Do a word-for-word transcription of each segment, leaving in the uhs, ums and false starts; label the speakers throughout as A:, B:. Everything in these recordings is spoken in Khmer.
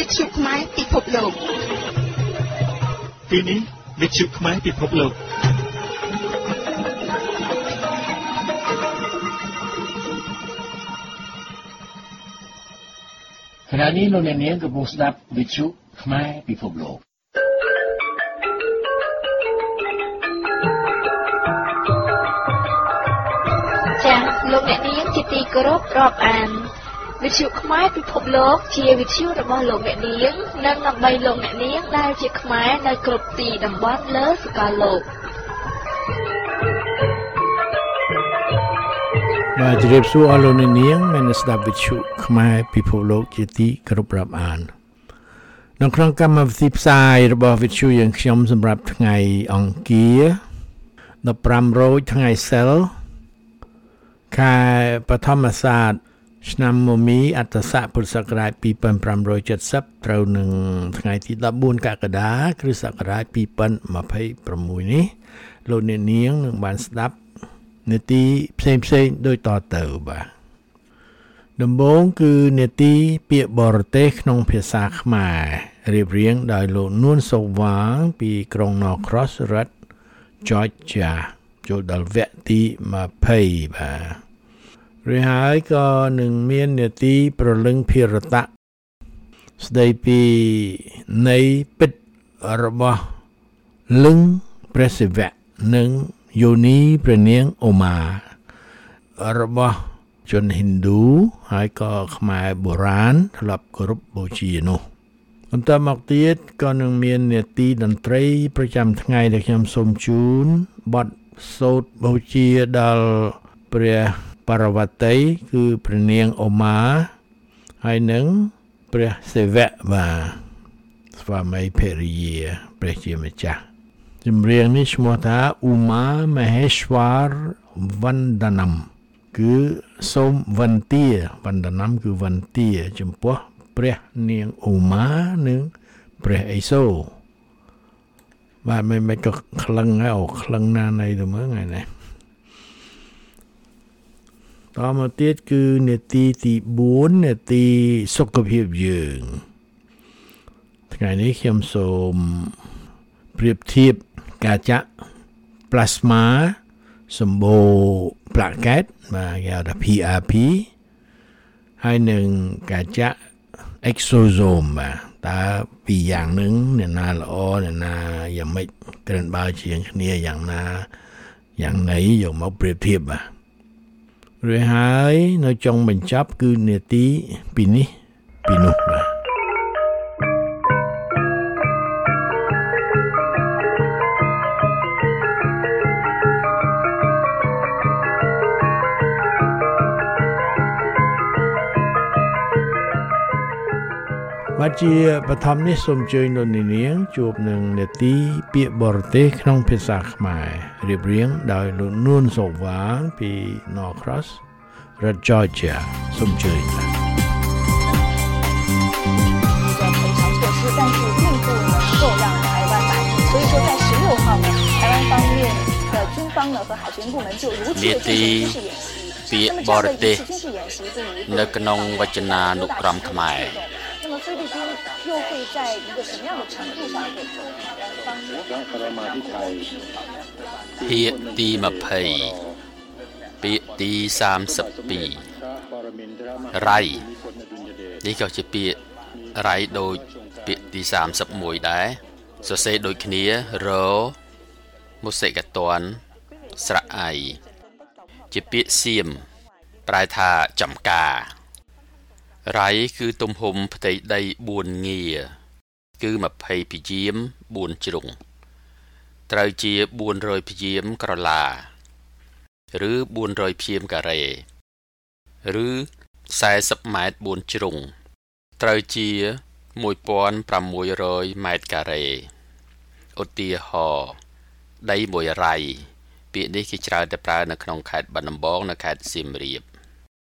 A: វិទ្យុខ្មែរពិភពលោក
B: ពេលនេះវិទ្យុខ្មែរពិភពលោក
C: ខណៈនេះលោកអ្នកនាងកំពុងស្ដាប់វិទ្យុខ្មែរពិភពលោក
A: ចា៎លោកអ្នកនាងជាទីគោរពរាប់អានវិទ្យុខ្មែរពិភពលោកជាវិទ្យុរបស់លោកអ្នកនាងនិងដើម្បីលោកអ្នកនាងដែលជាខ្មែរនៅគ្រប់ទីតំបន់លើសកលលោក
D: បាទជម្រាបសួរអស់លោកអ្នកនាងមានស្ដាប់វិទ្យុខ្មែរពិភពលោកជាទីគោរពរាប់អាននៅក្នុងកម្មវិធីផ្សាយរបស់វិទ្យុយើងខ្ញុំសម្រាប់ថ្ងៃអង្គារដប់ប្រាំរោចថ្ងៃសិលខែបឋមសាទឆ្នាំមមីអត្តស័កពុរសករាជពីរពាន់ប្រាំរយเจ็ดสิบត្រូវនឹងថ្ងៃទីដប់បួនកក្កដាគ្រិស្តសករាជពីរពាន់ម្ភៃប្រាំមួយនេះលោកអ្នកនាងនឹងបានស្ដាប់នាទីផ្សេងផ្សេងដូចតទៅបាទដំបូងគឺនាទីពាក្យបរទេសក្នុងភាសាខ្មែររៀបរៀងដោយលោកនួនសុវ៉ាងពីក្រុង Norcross រដ្ឋ Georgia ចូលដល់វគ្គទីម្ភៃបាទរួចហើយក៏នឹងមាននាទីប្រលឹងភារតៈស្ដីពីនៃពិតរបស់លឹងព្រះសិវៈនិងយោនីព្រះនាងអូម៉ារបស់ជនហិណ្ឌូហើយក៏ខ្មែរបុរាណធ្លាប់គោរពបូជានោះបន្តមកទៀតក៏នឹងមាននាទីតន្ត្រីប្រចាំថ្ងៃដែលខ្ញុំសូមជូនបទសូត្របូជាដល់ព្រះបរវតីគឺព្រះនាងអូម៉ាហើយនឹងព្រះសិវៈបាទស្វាមីភរិយាព្រះជាម្ចាស់ចម្រៀងនេះឈ្មោះថាឧមាមហេស្វរវណ្ដនំគឺសូមវន្តាវណ្ដនំគឺវន្តាចំពោះព្រះនាងឧមានិងព្រះឥសូរបាទមិនមិនក៏ក្លឹងហើយអូក្លឹងណានៃទៅមើលថ្ងៃនេះតមកទៀតគឺនាទីទីបួននាទីសុខភាពយើងថ្ងៃនេះខ្ញុំសូមប្រៀបធៀបការចាក់ plasma សម្បូរ plaquette បាទគេហៅថា P R P ហើយនឹងការចាក់ exosome បាទតើពីរយ៉ាងហ្នឹងអ្នកណាល្អអ្នកណាយ៉ាងម៉េចក្រិនបើជាងគ្នាយ៉ាងណាយ៉ាងណីយកមកប្រៀបធៀបបាទរួចហើយនៅចុងបញ្ចប់គឺនាទីពីនេះពីនោះបាទបាទជាបឋមនេះសូមអញ្ជើញលោកនាងជួបនឹងនាទីពាក្យបរទេសក្នុងភាសាខ្មែររៀបរៀងដោយលោកនួនសុវ៉ាងពី Norcross រដ្ឋ Georgia សូមអញ្ជើញបាទ
E: 但是并不能够让台湾满意，所以说在十六号呢，台湾方面的军方呢和海军部门就如期的进行军事演习。
F: ពាក្យបរទេសនៅក្នុងវចនានុក្រមខ្មែរ
E: 那么菲律宾又会在一个什么样的程度上给台湾方面
F: ពាក្យទីម្ភៃពាក្យទីសាមសិបពីររៃនេះក៏ជាពាក្យរៃដូចពាក្យទីសាមសិបមួយដែរសរសេរដូចគ្នារមុសិកតនស្រៈអៃជាពាក្យសៀមប្រែថាចំការរៃគឺទំហំផ្ទៃដីបួនងាគឺម្ភៃព្យាមបួនជ្រុងត្រូវជាបួនរយព្យាមក្រឡាឬបួនរយព្យាមការ៉េឬសែសិបម៉ែត្របួនជ្រុងត្រូវជាមួយពាន់ប្រាំមួយរយម៉ែត្រការ៉េឧទាហរណ៍ដីមួយរៃពាក្យនេះគេច្រើនតែប្រើនៅក្នុងខេត្តបាត់ដំបងនិងខេត្តសៀមរាប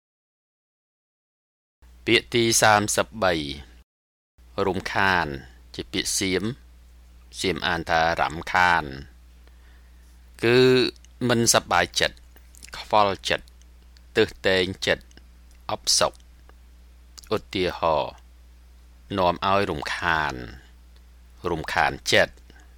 F: ពាក្យទីសាមសិបបីរំខានជាពាក្យសៀមសៀមអានថារំខានគឺមិនសប្បាយចិត្តខ្វល់ចិត្តទើសតែងចិត្តអបសុខឧទាហរណ៍នាំឲ្យរំខានរំខានចិត្ត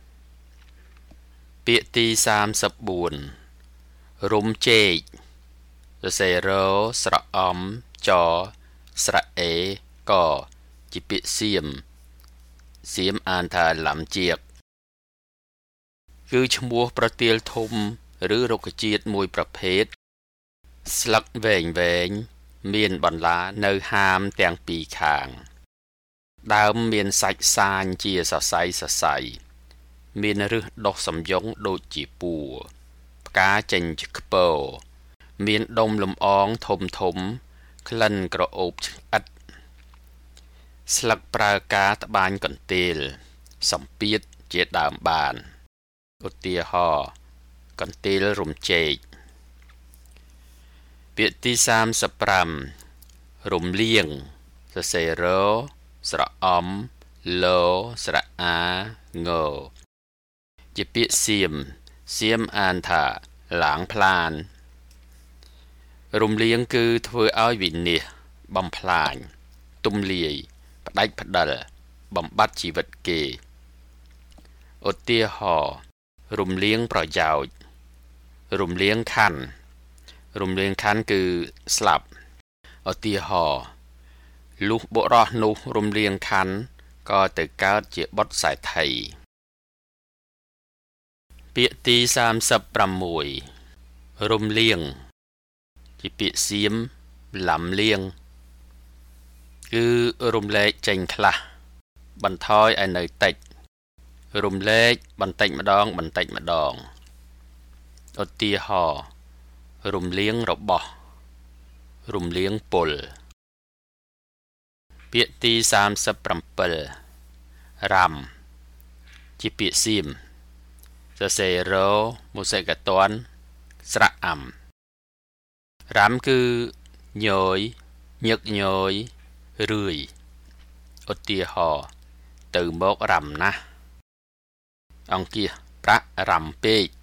F: ពាក្យទីសាមសិបបួនរំជែកសរសេររស្រអំចស្រៈអេកជាពាក្យសៀមសៀមអានថាឡំជាកគឺឈ្មោះប្រទាលធំឬរុក្ខជាតិមួយប្រភេទស្លឹកវែងវែងមានបន្លានៅហាមទាំងពីរខាងដើមមានសាច់សាញជាសរសៃសរសៃមានឫសដុះសំយុងដូចជាពួរផ្កាចេញជាខ្ពរមានដុំលំអងធំធំក្លិនក្រអូបឆ្អិតស្លឹកប្រើការត្បាញកន្ទេលសំពាធជាដើមបានឧទាហរណ៍កន្ទេលរំជែកពាក្យទីសាមសិបប្រាំរំលៀងសរសេររស្រអំលស្រៈអាងជាពាក្យសៀមសៀមអានថាឡាងផ្លានរំលៀងគឺធ្វើឲ្យវិនិច្ឆ័យបំផ្លាញទំលាយផ្ដាច់ផ្ដិលបំបត្តិជីវិតគេឧទាហរណ៍រំលៀងប្រយោជន៍រំលៀងខណ្ឌរំលៀងខណ្ឌគឺស្លាប់ឧទាហរណ៍លុះបុរសនោះរំលៀងខណ្ឌក៏ទៅកើតជាបុត្រសេដ្ឋីពាក្យទីសាមសិបប្រាំមួយរំលៀងជាពាក្យសៀមឡំលៀងគឺរំលែកចេញខ្លះបន្ថយឲ្យនៅតិចរំលែកបន្តិចម្ដងបន្តិចម្ដងឧទាហរណ៍រំលៀងរបស់រំលៀងពុលពាក្យទីសាមសិបប្រាំពីររ៉ាំជាពាក្យសៀមសរសេររមុសិកតនស្រៈអំរ៉ាំគឺញយញឹកញយរឿយឧទាហរណ៍ទៅមករ៉ាំណាស់អង្គាសប្រាក់រ៉ាំពេក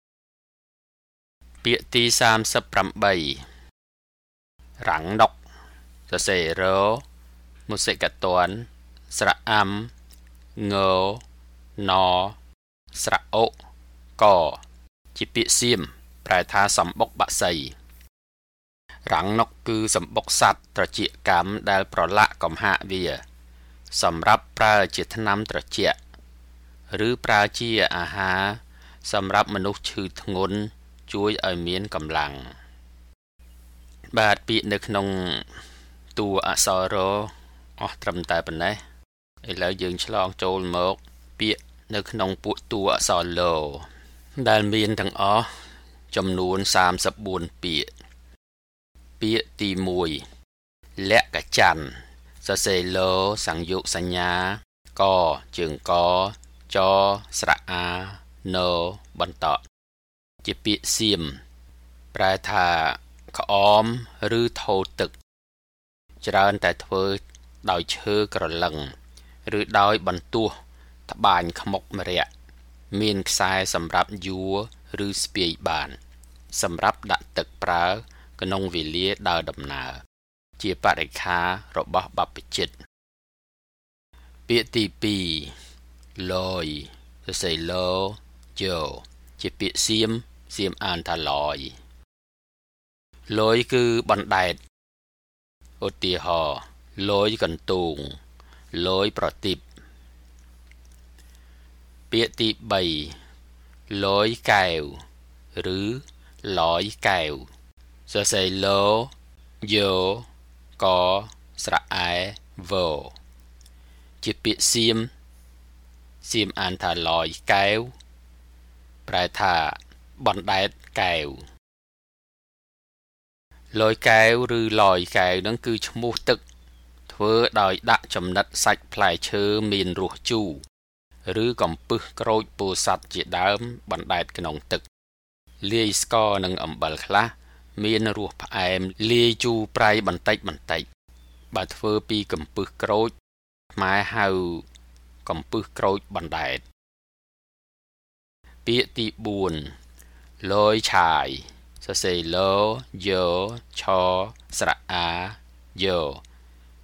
F: ពាក្យទីសាមសិបប្រាំបីរាំងដុកសរសេររមុសិកតនស្រៈអំងណស្រៈអូកជាពាក្យសៀមប្រែថាសម្បុកបក្សីរាំងណុកគឺសម្បុកសត្វត្រចៀកកម្មដែលប្រឡាក់កំហាកវាសម្រាប់ប្រើជាថ្នាំត្រជាក់ឬប្រើជាអាហារសម្រាប់មនុស្សឈឺធ្ងន់ជួយឲ្យមានកម្លាំងបាទពាក្យនៅក្នុងតួអក្សររអស់ត្រឹមតែប៉ុណ្ណេះឥឡូវយើងឆ្លងចូលមកពាក្យនៅក្នុងពួកតួអក្សរលដែលមានទាំងអស់ចំនួនសាមសិបបួនពាក្យពាក្យទីមួយលក្ខច័ន្ទសរសេរលសង្យុកសញ្ញាកជើងកចស្រៈអាណបន្តជាពាក្យសៀមប្រែថាក្អមឬថូទឹកច្រើនតែធ្វើដោយឈើក្រឡឹងឬដោយបន្ទោះត្បាញខ្មុកម្រ័ក្សណ៍មានខ្សែសម្រាប់យួរឬស្ពាយបានសម្រាប់ដាក់ទឹកប្រើក្នុងវេលាដើរដំណើរជាបរិក្ខាររបស់បព្វជិតពាក្យទីពីរលយសរសេរលយោជាពាក្យសៀមសៀមអានថាលយលយគឺបណ្ដែតឧទាហរណ៍លយកន្ទូងលយប្រទីបពាក្យទីបីលយកែវឬលយកែវសរសេរលយោកស្រៈអែវជាពាក្យសៀមសៀមអានថាលយកែវប្រែថាបណ្ដែតកែវលយកែវឬលយកែវនឹងគឺឈ្មោះទឹកធ្វើដោយដាក់ចំណិតសាច់ផ្លែឈើមានរសជូរឬកំពឹសក្រូចពោធិ៍សាត់ជាដើមបណ្ដែតក្នុងទឹកលាយស្ករនិងអំបិលខ្លះមានរសផ្អែមលាយជូរប្រៃបន្តិចបន្តិចបើធ្វើពីកំពឹសក្រូចខ្មែរហៅកំពឹសក្រូចបណ្ដែតពាក្យទីបួនលយឆាយសរសេរលយោឆស្រៈអាយោ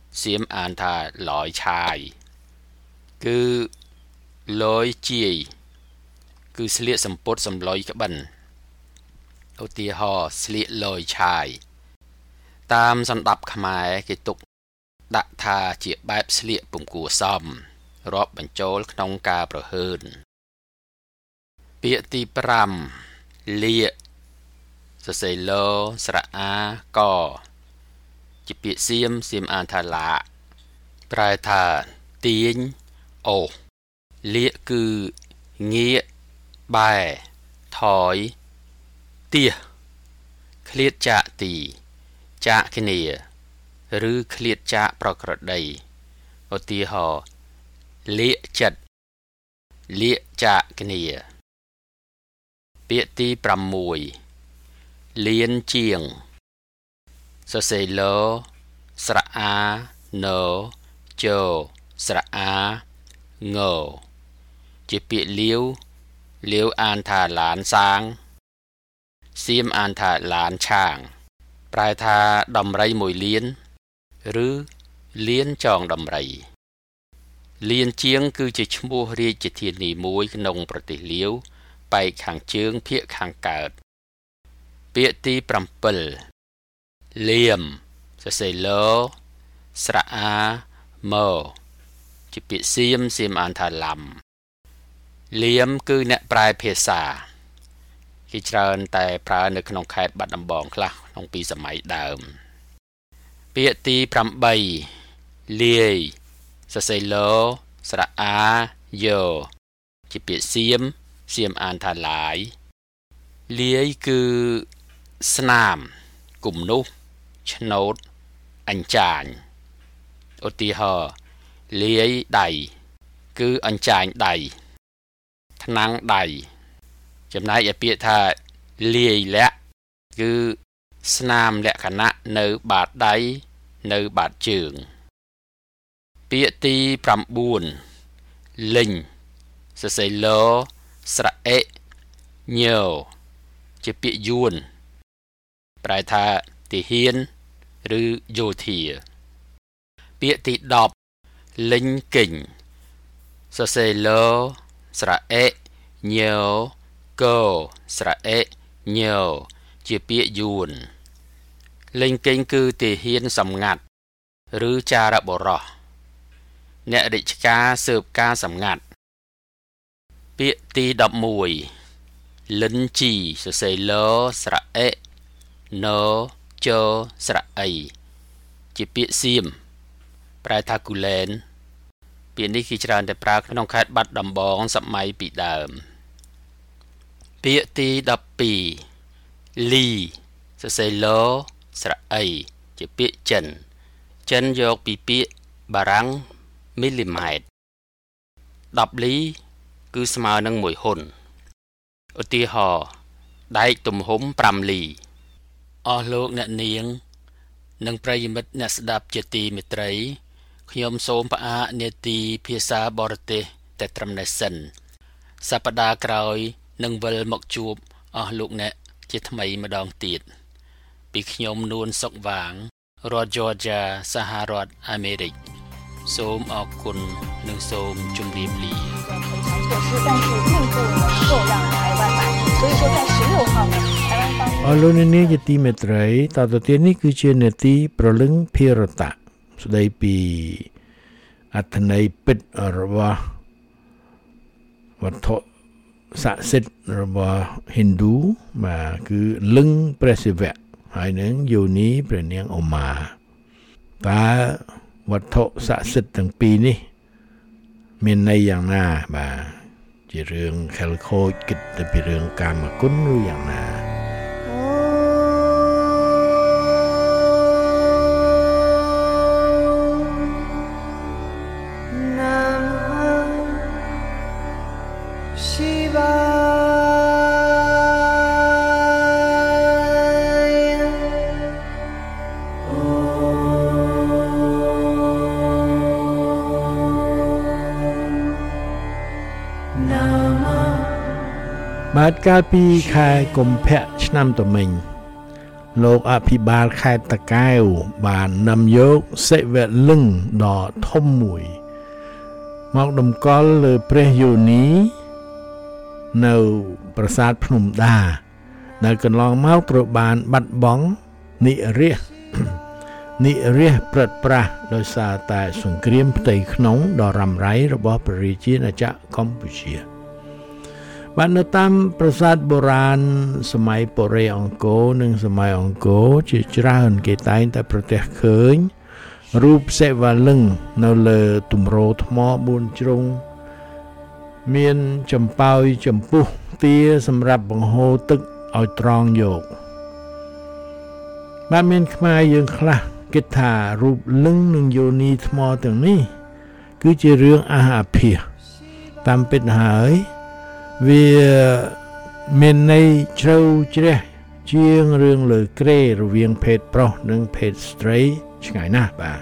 F: សៀមអានថាលយឆាយគឺលយជាយគឺស្លៀកសម្ពុតសម្លុយក្បិនឧទាហរណ៍ស្លៀកលយឆាយតាមសម្ដាប់ខ្មែរគេទុកដាក់ថាជាបែបស្លៀកពុំគួរសមរាប់បញ្ចូលក្នុងការប្រហើនពាក្យទីប្រាំលាកសរសេរលស្រៈអាកជាពាក្យសៀមសៀមអានថាឡាប្រែថាទាញអូសលាកគឺងាកបែថយទៀសឃ្លាតចាកទីចាកគ្នាឬឃ្លាតចាកប្រក្រតីឧទាហរណ៍លាកចិត្តលាកចាកគ្នាពាក្យទីប្រាំមួយលៀនជាងសរសេរលស្រៈអាណជស្រៈអាងជាពាក្យលាវលាវអានថាឡានសាងសៀមអានថាឡានឆាងប្រែថាដំរីមួយលានឬលានចងដំរីលៀនជាងគឺជាឈ្មោះរាជធានីមួយក្នុងប្រទេសលាវប៉ែកខាងជើងភាគខាងកើតពាក្យទីប្រាំពីរលៀមសរសេរលស្រៈអាម៉ជាពាក្យសៀមសៀមអានថាឡាំលៀមគឺអ្នកប្រែភាសាគេច្រើនតែប្រើនៅក្នុងខេត្តបាត់ដំបងខ្លះក្នុងពីសម័យដើមពាក្យទីប្រាំបីលាយសរសេរលស្រៈអាយោជាពាក្យសៀមសៀមអានថាឡាយលាយគឺស្នាមគំនុះឆ្នោតអញ្ចាញឧទាហរណ៍លាយដៃគឺអញ្ចាញដៃថ្នាំងដៃចំណែកឯពាក្យថាលាយលាក់គឺស្នាមលក្ខណៈនៅបាតដៃនៅបាតជើងពាក្យទីប្រាំបួនលិញសរសេរលស្រៈអេញោជាពាក្យយួនប្រែថាទាហានឬយោធាពាក្យទីដប់លិញកិញសរសេរលស្រៈអេញោកស្រៈអេញោជាពាក្យយួនលិញកិញគឺទាហានសម្ងាត់ឬចារបុរសអ្នករាជការស៊ើបការសម្ងាត់ពាក្យទីដប់មួយលិនជីសរសេរលស្រៈអេណជស្រៈអីជាពាក្យសៀមប្រែថាគូលែនពាក្យនេះគេច្រើនតែប្រើក្នុងខេត្តបាត់ដំបងសម័យពីដើមពាក្យទីដប់ពីរលីសរសេរលស្រៈអីជាពាក្យចិនចិនយកពីពាក្យបារាំងមីលីម៉ែត្រដប់លីគឺស្មើនឹងមួយហ៊ុនឧទាហរណ៍ដែកទំហំប្រាំលីអស់លោកអ្នកនាងនិងប្រិយមិត្តអ្នកស្ដាប់ជាទីមេត្រីខ្ញុំសូមផ្អាកនាទីភាសាបរទេសតែត្រឹមនេះសិនសប្តាហ៍ក្រោយនឹងវិលមកជួបអស់លោកអ្នកជាថ្មីម្ដងទៀតពីខ្ញុំនួនសុកវាងរដ្ឋ Georgia សហរដ្ឋអាមេរិកសូមអរគុណនិងសូមជម្រាបលា
E: 措施，但是并不能够让台湾满意，所以说在十六号呢，台湾方面
D: អរលោកនាងជាទីមេត្រីតទៅទៀតនេះគឺជានាទីប្រលឹងភិរតៈស្ដីពីអត្ថន័យពិតរបស់វត្ថុស័ក្តិសិទ្ធិរបស់ Hindu បាទគឺលឹងព្រះសិវៈហើយនឹងយោនីព្រះនាងឧមាតើវត្ថុស័ក្តិសិទ្ធិទាំងពីរនេះមានន័យយ៉ាងណាបាទជារឿងខែលខូចគិតទៅពីរឿងកាមគុណឬយ៉ាងណាបាទកាលពីខែកុម្ភៈឆ្នាំតមិញលោកអភិបាលខេត្តតាកែវបាននាំយកសិវលឹង្គដ៏ធំមួយមកតម្កល់លើព្រះយោនីនៅប្រាសាទភ្នំដាដែលកន្លងមកត្រូវបានបាត់បង់និរាសនិរាសព្រឹត្តប្រាសដោយសារតែសង្គ្រាមផ្ទៃក្នុងដ៏រ៉ាំរ៉ៃរបស់ព្រះរាជាណាចក្រកម្ពុជាបាននៅតាមប្រាសាទបុរាណសម័យបុរេអង្គរនិងសម័យអង្គរជាច្រើនគេតែងតែប្រទះឃើញរូបសិវលឹង្គនៅលើទម្រថ្មបួនជ្រុងមានចំប៉ោយចំពុះទាសម្រាប់បង្ហូរទឹកឲ្យត្រង់យកបាទមានខ្មែរយើងខ្លះគិតថារូបលឹង្គនិងយោនីថ្មទាំងនេះគឺជារឿងអាហាភាសតាមពិតហើយវាមានន័យជ្រៅជ្រះជាងរឿងលើក្រេរវាងភេទប្រុសនិងភេទស្ត្រីឆ្ងាយណាស់បាទ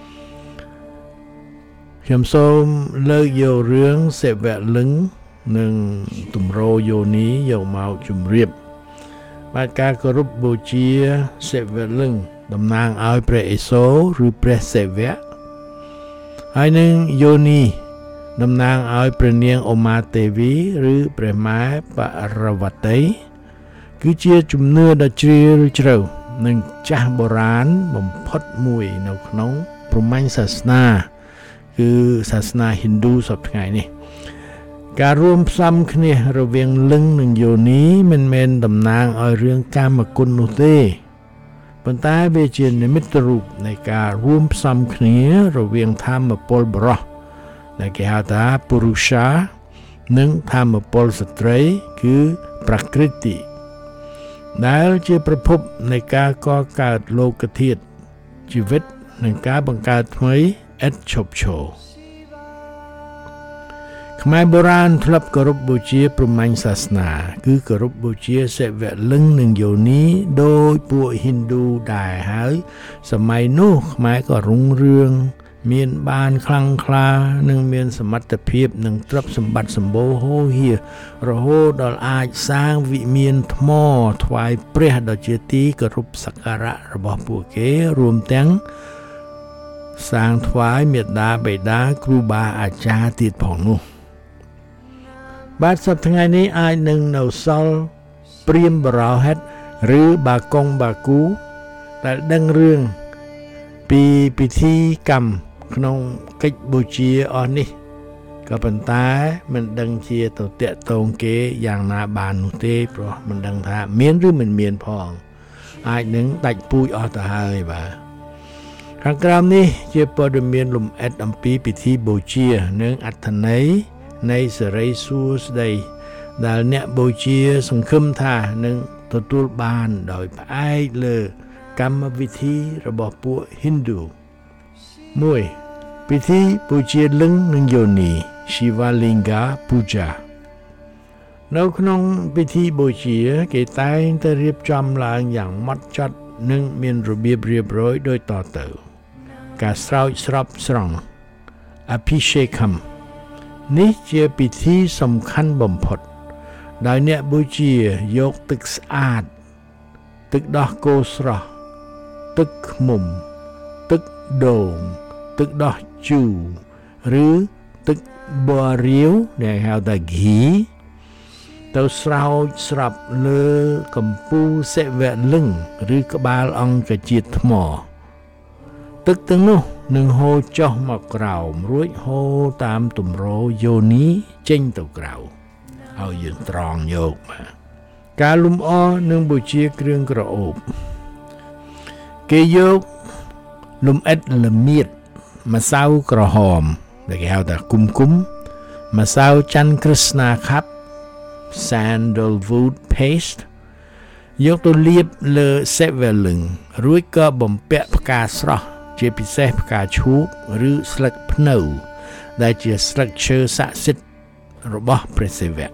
D: ខ្ញុំសូមលើកយករឿងសិវលឹង្គនិងទម្រយោនីយកមកជម្រាបបាទការគោរពបូជាសិវលឹង្គតំណាងឲ្យព្រះឥសូរឬព្រះសិវៈហើយនឹងយោនីតំណាងឲ្យព្រះនាងឧមាទេវីឬព្រះម៉ែបរវតី គឺជាជំនឿដ៏ជ្រាលជ្រៅនិងចាស់បុរាណបំផុតមួយនៅក្នុងព្រហ្មញ្ញសាសនាគឺសាសនាហិណ្ឌូសពថ្ងៃនេះការរួមផ្សំគ្នារវាងលឹង្គនិងយោនីមិនមែនតំណាងឲ្យរឿងកាមគុណនោះទេប៉ុន្តែវាជានិមិត្តរូបនៃការរួមផ្សំគ្នារវាងធម្មពលបរោះដែលគេហៅថាពុរុषានិងធម្មពលស្ត្រីគឺប្រកೃតិដែលជាប្រភពនៃការកកើតលោកធាតុជីវិតនិងការបង្កើតថ្មីឥតឈប់ឈរខ្មែរបុរាណធ្លាប់គោរពបូជាព្រហ្មញ្ញសាសនាគឺគោរពបូជាសិវលឹង្គនិងយោនីដោយពួកហិណ្ឌូដែរហើយសម័យនោះខ្មែរក៏រុងរឿងមានបានខ្លាំងក្លានិងមានសមត្ថភាពនិងទ្រព្យសម្បត្តិសម្បូរហូរហៀរហូតដល់អាចសាងវិមានថ្មថ្វាយព្រះដ៏ជាទីគោរពសក្ការៈរបស់ពួកគេរួមទាំងសាងថ្វាយមេត្តាបិតាគ្រូបាអាចារ្យទៀតផងនោះបាទសប្តាហ៍ថ្ងៃនេះអាចនឹងនៅសល់ព្រាមបរោហិតឬបាកុងបាគូដែលដឹងរឿងពីពិធីកម្មក្នុងកិច្ចបូជាអស់នេះក៏ប៉ុន្តែមិនដឹងជាទៅតាក់ទងគេយ៉ាងណាបាននោះទេព្រោះមិនដឹងថាមានឬមិនមានផងអាចនឹងដាច់ពូជអស់ទៅហើយបាទខាងក្រោមនេះជាព័ត៌មានលម្អិតអំពីពិធីបូជានិងអត្ថន័យនៃសិរីសួស្តីដែលអ្នកបូជាសង្ឃឹមថានឹងទទួលបានដោយផ្អែកលើកម្មវិធីរបស់ពួកហិណ្ឌូមួយពិធីបូជាលឹង្គនិងយោនី Shivalinga Puja នៅក្នុងពិធីបូជាគេតែងតែរៀបចំឡើងយ៉ាងម៉ត់ចត់និងមានរបៀបរៀបរយដូចតទៅការស្រោចស្រពស្រង់ Abhishekam នេះជាពិធីសំខាន់បំផុតដោយអ្នកបូជាយកទឹកស្អាតទឹកដោះគោស្រស់ទឹកឃ្មុំទឹកដូងទឹកដោះជូរឬទឹកបរិយដែលហៅថាឃីទៅស្រោចស្រពលើកំពូលសិវលឹង្គឬក្បាលអង្គជាតិថ្មទឹកទាំងនោះនឹងហូរចុះមកក្រោមរួចហូរតាមទម្រយោនីចេញទៅក្រៅឲ្យយើងត្រង់យកបាទការលំអនិងបូជាគ្រឿងក្រអូបគេយកលំអិតល្មៀតម្សៅក្រហមដែលគេហៅថាគុំគុំម្សៅច័ន្ទក្រឹស្នាខាប់ sandalwood paste យកទៅលាបលើសិវលឹង្គរួចក៏បំពាក់ផ្កាស្រស់ជាពិសេសផ្កាឈូកឬស្លឹកភ្នៅដែលជាស្លឹកឈើស័ក្តិសិទ្ធិរបស់ព្រះសិវៈ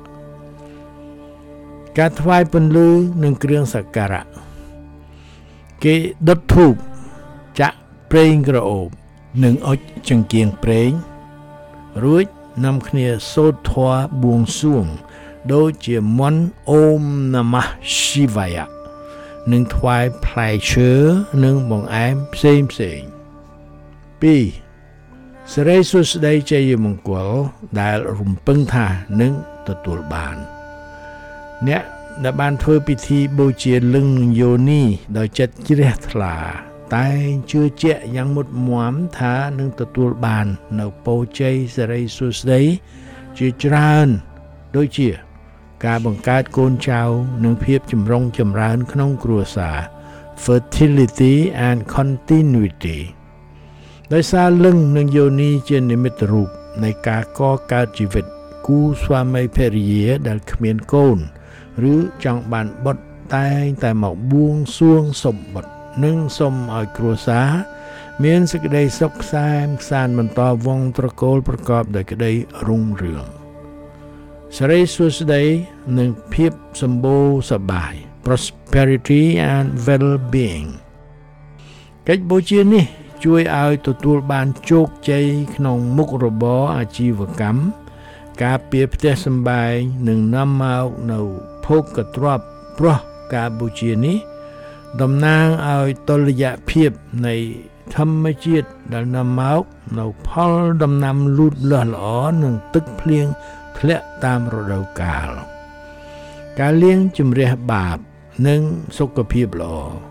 D: ការថ្វាយពន្លឺនិងគ្រឿងសក្ការៈគេដុតធូបចាក់ប្រេងក្រអូបនិងអុជចង្គៀងប្រេងរួចនាំគ្នាសូត្រធម៌បួងសួងដូចជាមន្តអូមនម:శివాయ និងថ្វាយផ្លែឈើនិងបង្អែមផ្សេងផ្សេងពីរសិរីសួស្តីជ័យមង្គលដែលរំពឹងថានឹងទទួលបានអ្នកដែលបានធ្វើពិធីបូជាលឹងយោនីដោយចិត្តជ្រះថ្លាតែងជឿជាក់យ៉ាងមុតមាំថានឹងទទួលបាននៅពរជ័យសិរីសួស្តីជាច្រើនដូចជាការបង្កើតកូនចៅនិងភាពចម្រុងចម្រើនក្នុងគ្រួសារ fertility and continuity ដោយសារលឹងនិងយោនីជានិមិត្តរូបនៃការកកើតជីវិតគូស្វាមីភរិយាដែលគ្មានកូនឬចង់បានបុត្រតែងតែមកបួងសួងសុំបុត្រនិងសូមឲ្យគ្រួសារមានសេចក្តីសុខក្សានខ្សានបន្តវង្សត្រកូលប្រកបដោយក្តីរុងរឿងសិរីសួស្តីនិងភាពសម្បូរសប្បាយ prosperity and well-being កិច្ចបូជានេះជួយឲ្យទទួលបានជោគជ័យក្នុងមុខរបរអាជីវកម្មការពារផ្ទះសម្បែងនិងនាំមកនៅភោគទ្រព្យព្រោះការបូជានេះតំណាងឲ្យតុល្យភាពនៃធម្មជាតិដែលនាំមកនៅផលដំណាំលូតលាស់ល្អនិងទឹកភ្លៀងធ្លាក់តាមរដូវកាលការលាងជម្រះបាបនិងសុខភាពល្អ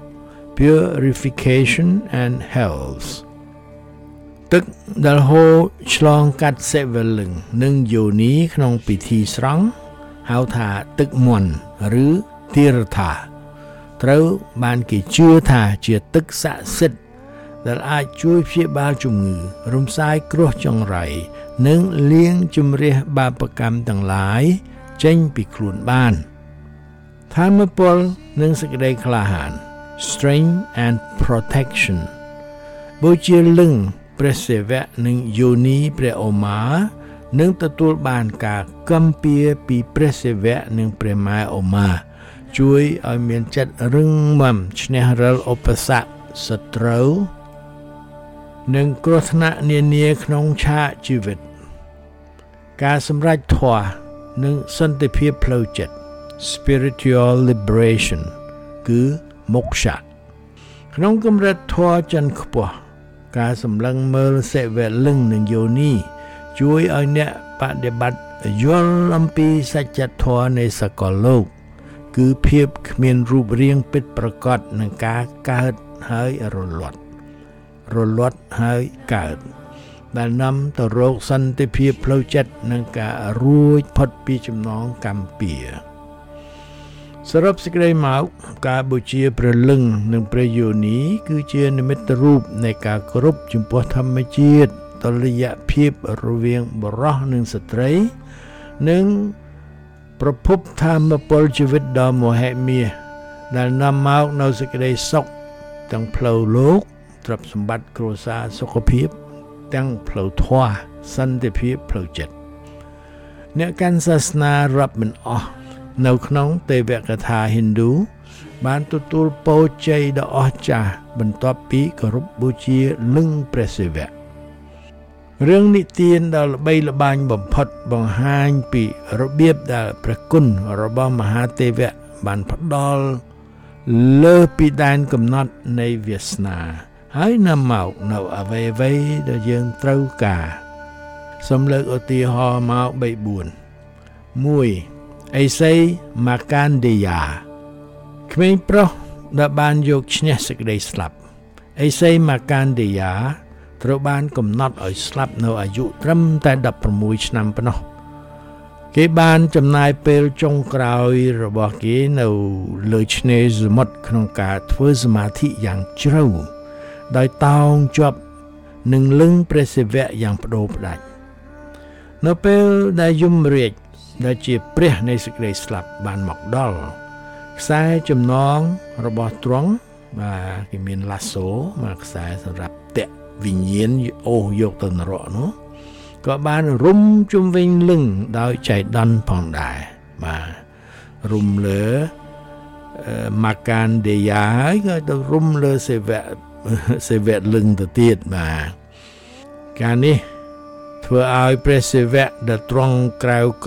D: purification and health ទឹកដែលហូរឆ្លងកាត់សេវលឹងនិងយោនីក្នុងពិធីស្រង់ហៅថាទឹកមន្តឬទីរថាត្រូវបានគេជឿថាជាទឹកស័ក្តិសិទ្ធិដែលអាចជួយព្យាបាលជំងឺរំសាយគ្រោះចង្រៃនិងលាងជម្រះបាបកម្មទាំងឡាយចេញពីខ្លួនបានថាមពលនិងសេចក្តីក្លាហាន strength and protection បូជាលឹងព្រះសិវៈនិងយោនីព្រះអូមានឹងទទួលបានការគាំពារពីព្រះសិវៈនិងព្រះម៉ែអូមាជួយឲ្យមានចិត្តរឹងមាំឈ្នះរាល់ឧបសគ្គសត្រូវនិងគ្រោះថ្នាក់នានាក្នុងឆាកជីវិតការសម្រេចធម៌និងសន្តិភាពផ្លូវចិត្ត spiritual liberation គឺ moksha ក្នុងកម្រិតធម៌ចន្ទខ្ពស់ការសម្លឹងមើលសេវលឹងនិងយោនីជួយឲ្យអ្នកបដិបត្តិយល់អំពីសច្ចធម៌នៃសកលលោកគឺភាពគ្មានរូបរាងពិតប្រាកដនឹងការកើតហើយរលត់រលត់ហើយកើតដែលនាំទៅរកសន្តិភាពផ្លូវចិត្តនិងការរួចផុតពីចំណងកម្មពៀសរុបសេចក្តីមកការបូជាព្រះលឹងនិងព្រះយោនីគឺជានិមិត្តរូបនៃការគោរពចំពោះធម្មជាតិតុល្យភាពរវាងបុរសនិងស្ត្រីនិងប្រភពធម៌ពលជីវិតដ៏មហិមាដែលនាំមកនូវសេចក្តីសុខទាំងផ្លូវលោកទ្រព្យសម្បត្តិគ្រួសារសុខភាពទាំងផ្លូវធម៌សន្តិភាពផ្លូវចិត្តអ្នកកាន់សាសនារាប់មិនអស់នៅក្នុងទេវកថាហិណ្ឌូបានទទួលពរជ័យដ៏អស្ចារ្យបន្ទាប់ពីគោរពបូជាលឹងព្រះសិវៈរឿងនិទានដ៏ល្បីល្បាញបំផុតបង្ហាញពីរបៀបដែលព្រះគុណរបស់មហាទេវៈបានផ្ដល់លើសពីដែនកំណត់នៃវាសនាហើយនាំមកនៅអ្វីអ្វីដែលយើងត្រូវការសូមលើកឧទាហរណ៍មកបីបួនមួយអេសីម៉ាកានឌេយ៉ាក្មេងប្រុសដែលបានយកឈ្នះសេចក្តីស្លាប់អេសីម៉ាកានឌេយ៉ាត្រូវបានកំណត់ឲ្យស្លាប់នៅអាយុត្រឹមតែដប់ប្រាំមួយឆ្នាំប៉ុណ្ណោះគេបានចំណាយពេលចុងក្រោយរបស់គេនៅលើឆ្នេរសមុទ្រក្នុងការធ្វើសមាធិយ៉ាងជ្រៅដោយតោងជាប់នឹងលឹងព្រះសិវៈយ៉ាងប្តូរផ្ដាច់នៅពេលដែលយមរាជដែលជាព្រះនៃសេចក្តីស្លាប់បានមកដល់ខ្សែចំណងរបស់ទ្រង់បាទគេមានឡាសូមកខ្សែសម្រាប់តាក់វិញ្ញាណអូសយកទៅនរកនោះក៏បានរុំជុំវិញលឹងដោយចៃដន្យផងដែរបាទរុំលើម៉ាកានឌេយ៉ាហើយក៏ទៅរុំលើសេវៈសេវៈលឹងទៅទៀតបាទការនេះធ្វើឲ្យព្រះសិវៈដែលទ្រង់ក្រៅក្រោត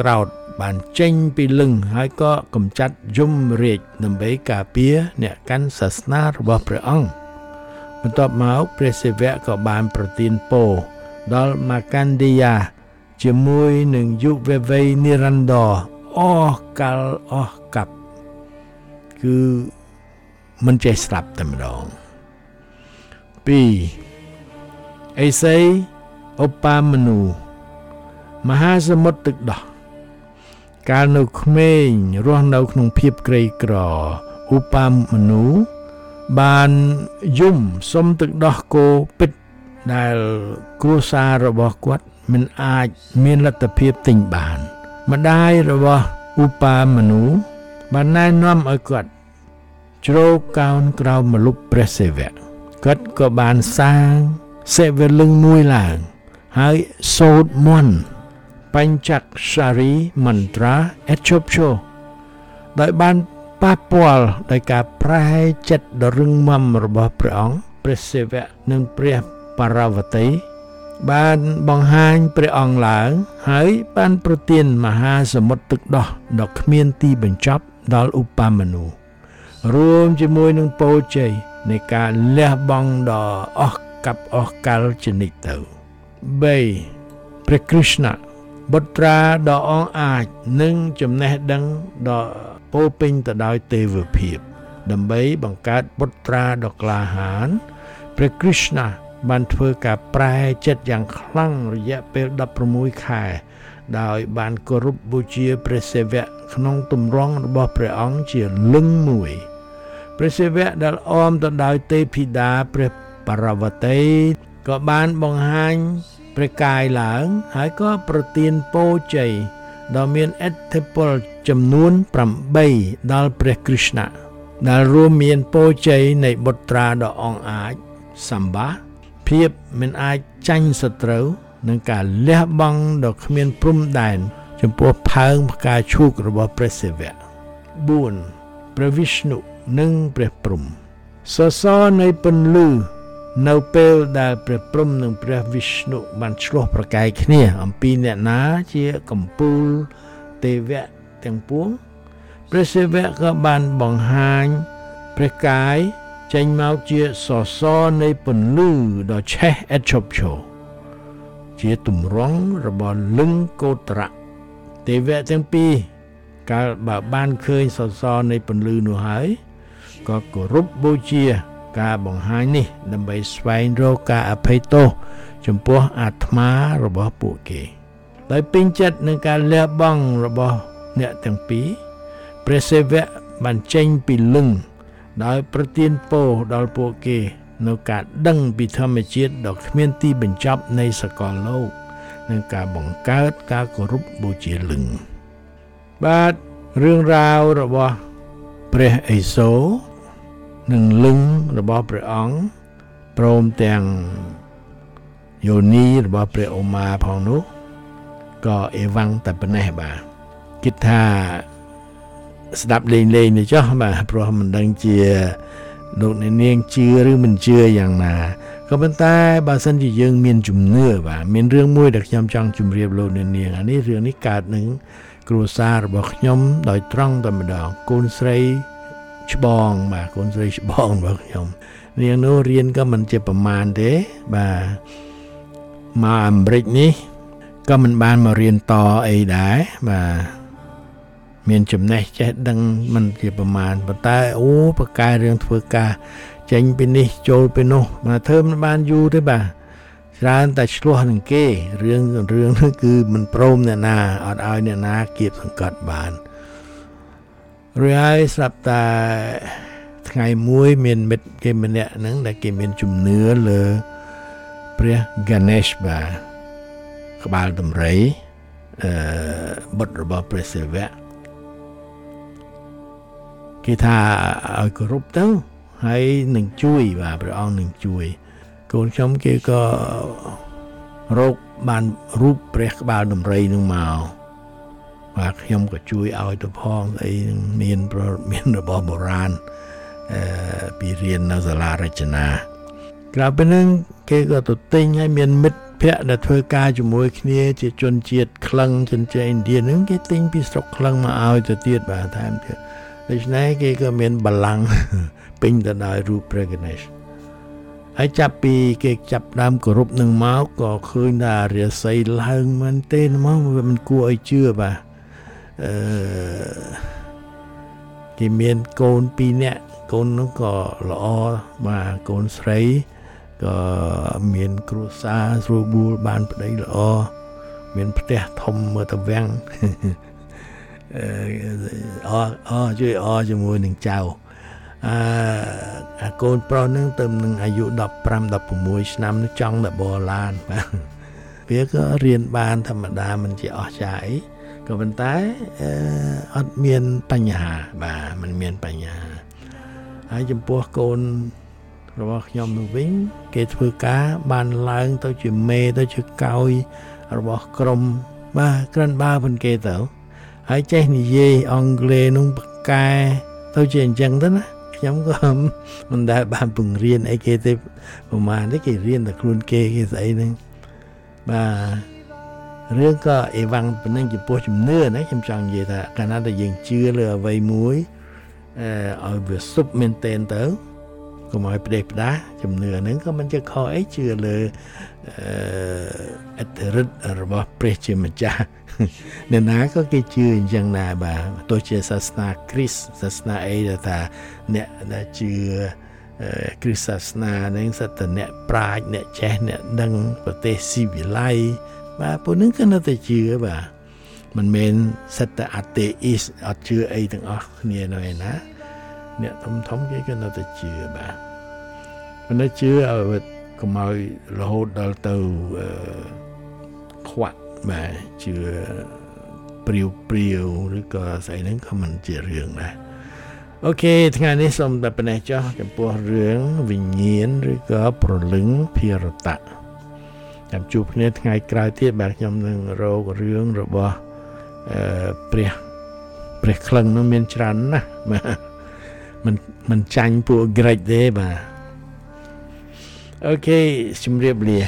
D: បានចេញពីលឹងហើយក៏កំចាត់យមរាជដើម្បីការពារអ្នកកាន់សាសនារបស់ព្រះអង្គបន្ទាប់មកព្រះសិវៈក៏បានប្រទានពរដល់ម៉ាកាន់ឌីយ៉ាជាមួយនឹងយុវវ័យនិរន្តរ៍អស់កាលអស់កាប់គឺមិនចេះស្លាប់តែម្ដងពីរអេសីឧបាមនុមហាសមុទ្រទឹកដោះកាលនៅក្មេងរស់នៅក្នុងភាពក្រីក្រឧបាមនុបានយំសុំទឹកដោះគោពិតដែលគ្រួសាររបស់គាត់មិនអាចមានលទ្ធភាពទិញបានម្ដាយរបស់ឧបាមនុបានណែនាំឲ្យគាត់ជ្រោកកោនក្រោមម្លប់ព្រះសិវៈគាត់ក៏បានសាងសេវលឹងមួយឡើងហើយសូត្រមន្តបញ្ចក្សារីមន្ត្រាអេជប់ឈោដោយបានប៉ះពាល់ដោយការប្រែចិត្តដ៏រឹងមាំរបស់ព្រះអង្គព្រះសិវៈនិងព្រះបរវតីបានបង្ហាញព្រះអង្គឡើងហើយបានប្រទានមហាសមុទ្រទឹកដោះដ៏គ្មានទីបញ្ចប់ដល់ឧបាមនុរួមជាមួយនឹងពរជ័យនៃការលះបង់ដ៏អស់កាប់អស់កលជានិច្ចទៅបីព្រះគ្រីស្ទបុត្រាដ៏អង្អាចនិងចំណេះដឹងដ៏ពោពេញទៅដោយទេវភាពដើម្បីបង្កើតបុត្រាដ៏ក្លាហានព្រះគ្រីស្ទបានធ្វើការប្រែចិត្តយ៉ាងខ្លាំងរយៈពេលដប់ប្រាំមួយខែដោយបានគោរពបូជាព្រះសិវៈក្នុងទម្រង់របស់ព្រះអង្គជាលឹងមួយព្រះសិវៈដែលអមទៅដោយទេពធីតាព្រះបរវតីក៏បានបង្ហាញព្រះកាយឡើងហើយក៏ប្រទានពរជ័យដ៏មានឥទ្ធិពលចំនួនប្រាំបីដល់ព្រះគ្រីស្ទដែលរួមមានពរជ័យនៃបុត្រាដ៏អង្អាចសម្បាភាពមិនអាចចាញ់សត្រូវនិងការលះបង់ដ៏គ្មានព្រំដែនចំពោះផើងផ្កាឈូករបស់ព្រះសិវៈបួនព្រះវិស្ណុនិងព្រះព្រហ្មសសរនៃពន្លឺនៅពេលដែលព្រះព្រហ្មនិងព្រះវិស្ណុបានឆ្លោះប្រកែកគ្នាអំពីអ្នកណាជាកំពូលទេវៈទាំងពួងព្រះសិវៈក៏បានបង្ហាញព្រះកាយចេញមកជាសសរនៃពន្លឺដ៏ឆេះឥតឈប់ឈរជាទម្រង់របស់លឹងកោត្រៈទេវៈទាំងពីរកាលបើបានឃើញសសរនៃពន្លឺនោះហើយក៏គោរពបូជាការបង្ហាញនេះដើម្បីស្វែងរកការអភ័យទោសចំពោះអាត្មារបស់ពួកគេដោយពេញចិត្តនឹងការលះបង់របស់អ្នកទាំងពីរព្រះសិវៈបានចេញពីលឹងដោយប្រទានពរដល់ពួកគេនៅការដឹងពីធម្មជាតិដ៏គ្មានទីបញ្ចប់នៃសកលលោកនិងការបង្កើតការគោរពបូជាលឹងបាទរឿងរ៉ាវរបស់ព្រះឥសូរនិងលឹងរបស់ព្រះអង្គព្រមទាំងយោនីរបស់ព្រះអូម៉ាផងនោះក៏អេវ៉ាំងតែប៉ុណ្ណេះបាទគិតថាស្ដាប់លេងលេងនេះចុះបាទព្រោះមិនដឹងជាលោកអ្នកនាងជឿឬមិនជឿយ៉ាងណាក៏ប៉ុន្តែបើសិនជាយើងមានជំនឿបាទមានរឿងមួយដែលខ្ញុំចង់ជម្រាបលោកអ្នកនាងអានេះរឿងនេះកើតនឹងគ្រួសាររបស់ខ្ញុំដោយត្រង់តែម្ដងកូនស្រីច្បងបាទកូនស្រីច្បងរបស់ខ្ញុំនាងនោះរៀនក៏មិនជាប្រមាណទេបាទមកអាមេរិកនេះក៏មិនបានមករៀនតអីដែរបាទមានចំណេះចេះដឹងមិនជាប្រមាណប៉ុន្តែអូបកកែរឿងធ្វើការចេញពីនេះចូលពីនោះមកធ្វើមិនបានយូរទេបាទច្រើនតែឆ្លោះនឹងគេរឿងរឿងនោះគឺមិនព្រមអ្នកណាអត់ឲ្យអ្នកណាគៀបសង្កត់បានរួចហើយស្រាប់តែថ្ងៃមួយមានមិត្តគេម្នាក់ហ្នឹងដែលគេមានជំនឿលើព្រះ Ganesh បាទក្បាលដំរីអឺបុត្ររបស់ព្រះសិវៈគេថាឲ្យគោរពទៅហើយនឹងជួយបាទព្រះអង្គនឹងជួយកូនខ្ញុំគេក៏រកបានរូបព្រះក្បាលដំរីនឹងមកបាទខ្ញុំក៏ជួយឲ្យទៅផងអីមានមានរបស់បុរាណអឺពីរៀននៅសាលារចនាក្រៅពីនឹងគេក៏ទៅទិញឲ្យមានមិត្តភ័ក្រដែលធ្វើការជាមួយគ្នាជាជនជាតិក្លឹងជនជាតិឥណ្ឌាហ្នឹងគេទិញពីស្រុកក្លឹងមកឲ្យទៅទៀតបាទថែមទៀតដូច្នេះគេក៏មានបល្ល័ង្កពេញទៅដោយរូបព្រះកណេសហើយចាប់ពីគេចាប់ដើមគោរពនឹងមកក៏ឃើញថារាសីឡើងមែនទេមកវាមិនគួរឲ្យជឿបាទអឺគេមានកូនពីរនាក់កូននោះក៏ល្អបាទកូនស្រីក៏មានគ្រួសារស្រួលបួលបានប្តីល្អមានផ្ទះធំមើលទៅវាំងអឺអអជួយអជាមួយនឹងចៅអឺអាកូនប្រុសនឹងទៅនឹងអាយុដប់ប្រាំ ដប់ប្រាំមួយឆ្នាំនឹងចង់ទៅបរឡានបាទវាក៏រៀនបានធម្មតាមិនជាអស្ចារ្យអីក៏ប៉ុន្តែអឺអត់មានបញ្ហាបាទមិនមានបញ្ហាហើយចំពោះកូនរបស់ខ្ញុំនោះវិញគេធ្វើការបានឡើងទៅជាមេទៅជាកោយរបស់ក្រុមបាទក្រិនបើប៉ុនគេទៅហើយចេះនិយាយអង់គ្លេសនោះបកកែទៅជាអញ្ចឹងទៅណាខ្ញុំក៏មិនដែលបានពង្រៀនអីគេទេប្រហែលនេះគេរៀនតែខ្លួនគេគេស្អីហ្នឹងបាទរឿងក៏អីវ៉ាំងប៉ុណ្ណឹងចំពោះជំនឿណាខ្ញុំចង់និយាយថាកាលណាដែលយើងជឿលើអ្វីមួយអឺឲ្យវាសុបមែនតែនទៅកុំឲ្យផ្ដេសផ្ដាសជំនឿហ្នឹងក៏មិនជាខុសអីជឿលើអឺអត្តរិទ្ធរបស់ព្រះជាម្ចាស់អ្នកណាក៏គេជឿអញ្ចឹងដែរបាទទោះជាសាសនាគ្រីស្ទសាសនាអីដែលថាអ្នកដែលជឿគ្រីស្ទសាសនាហ្នឹងសិតតែអ្នកប្រាជ្ញអ្នកចេះអ្នកដឹងប្រទេសស៊ីវិល័យបាទពួកហ្នឹងក៏នៅតែជឿបាទមិនមែនសិតតែអាតេអ៊ីសអត់ជឿអីទាំងអស់គ្នានៅឯណាអ្នកធំធំគេក៏នៅតែជឿបាទមិននៅជឿឲ្យកុំឲ្យរហូតដល់ទៅខ្វាក់បាទជឿព្រាវព្រាវឬក៏ស្អីហ្នឹងក៏មិនជារឿងដែរអូខេថ្ងៃនេះសូមតែប៉ុណ្ណេះចុះចំពោះរឿងវិញ្ញាណឬក៏ព្រលឹងភារតៈចាំជួបគ្នាថ្ងៃក្រោយទៀតបាទខ្ញុំនឹងរករឿងរបស់អឺព្រះព្រះក្លឹងនោះមានច្រើនណាស់បាទមិនមិនចាញ់ពួកក្រិចទេបាទអូខេជម្រាបលា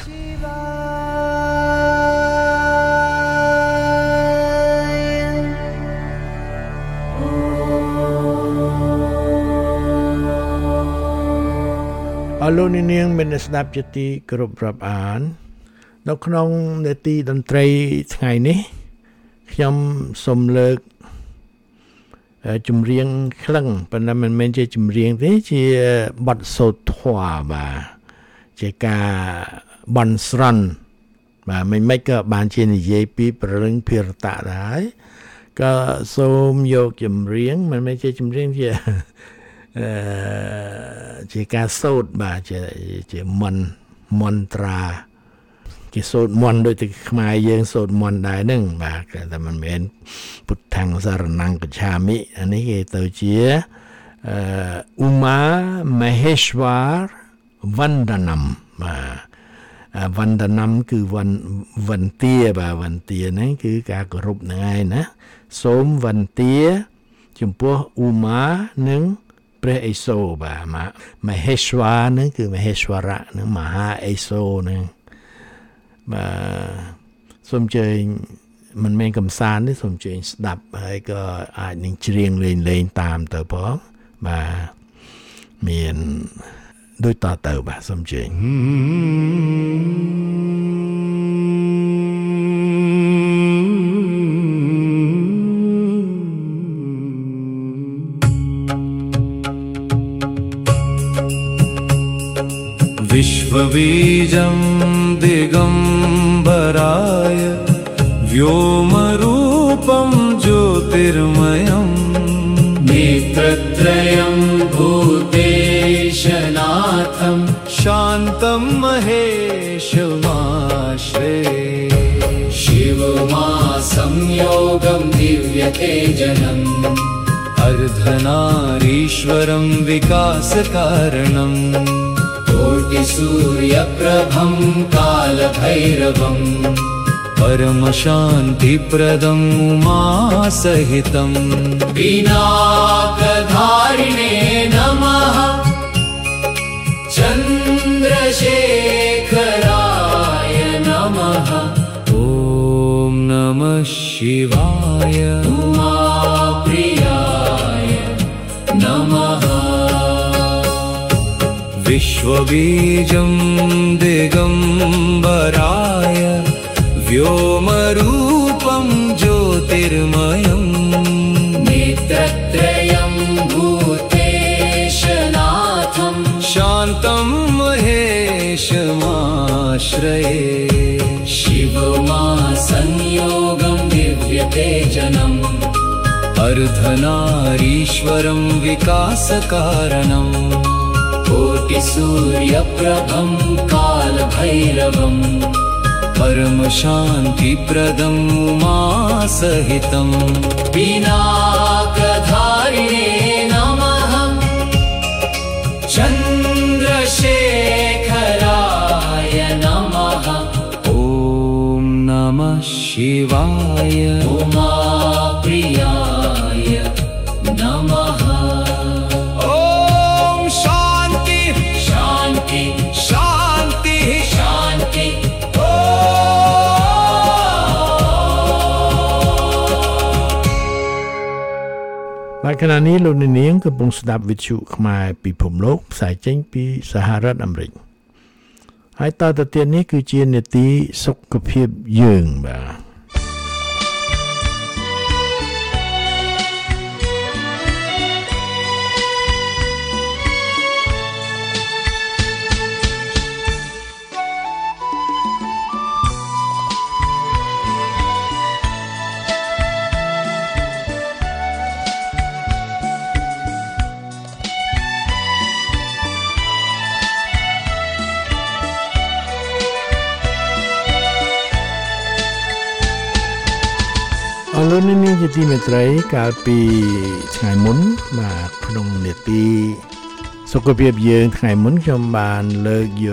D: អរលោកនាងមានស្ដាប់ជាទីគោរពរាប់អាននៅក្នុងនេតិតន្ត្រីថ្ងៃនេះខ្ញុំសូមលើកចម្រៀងក្លឹងប៉ុន្តែមិនមែនជាចម្រៀងទេជាបទសូត្រធម៌បាទជាការបន់ស្រន់បាទមិនមិនក៏បានជានិយាយពីព្រលឹងភារតៈដែរក៏សូមយកចម្រៀងមិនមែនជាចម្រៀងជាអឺជាការសូត្របាទជាជាមន្តមន្ត្រាគេសូត្រមន្តដូចតែខ្មែរយើងសូត្រមន្តដែរហ្នឹងបាទតែមិនមែនពុទ្ធังសារណង្កច្ឆាមិអានេះគេទៅជាអឺឧមាមហេស្វរវណ្ដនំបាទវណ្ដនំគឺវណ្ឌវន្ទាបាទវន្ទាហ្នឹងគឺការគោរពហ្នឹងឯងណាសូមវន្ទាចំពោះឧមានិងព្រះឥសូរបាទមហេស្វរហ្នឹងគឺមហេស្វរៈហ្នឹងមហាឥសូរហ្នឹងបាទសូមជើញមិនមែនកំសាន្តទេសូមជើញស្ដាប់ហើយក៏អាចនឹងច្រៀងលេងលេងតាមទៅផងបាទមានដូចតទៅបាទសូមជើញ
G: विश्वबीजं दिगम्बराय व्योमरूपं ज्योतिर्मयं नेत्रत्रयं भूतेशनाथं शान्तं महेशमाश्रे शिवमा संयोगं दिव्यतेजनम् अर्धनारीश्वरं विकासकारणम् कोटिसूर्यप्रभं कालभैरवं परमशान्तिप्रदं उमासहितं पिनाकधारिणे नमः चन्द्रशेखराय नमः शिवाय उमाप्रियाय नमः विश्वबीजं दिगम्बराय व्योमरूपं ज्योतिर्मयं नेत्रत्रयं भूतेशनाथं शान्तं महेशमाश्रये शिवमा संयोगं दिव्यतेजनम् अर्धनारीश्वरं विकासकारणं कोटिसूर्यप्रभं कालभैरवं परमशान्तिप्रदं उमासहितं पिनाकधारिणे नमः चन्द्रशेखराय नमः ॐ नमः शिवाय उमाप्रियाय नमः
D: ในขณะนี้โลกในนี้กำลังสดับวิทยุขมายปีผมโลกสายเจ้งปีสหรัฐอเมริกให้ต่อตะเตียนนี้คือเจียนเนตีสุขภาพยืงบ่าอารมณ์นี้จะที่เมตรัยกาลปีไงมุนมาพนงเนตีสุขภาพเยืองไงมุนชมบานเลิกโย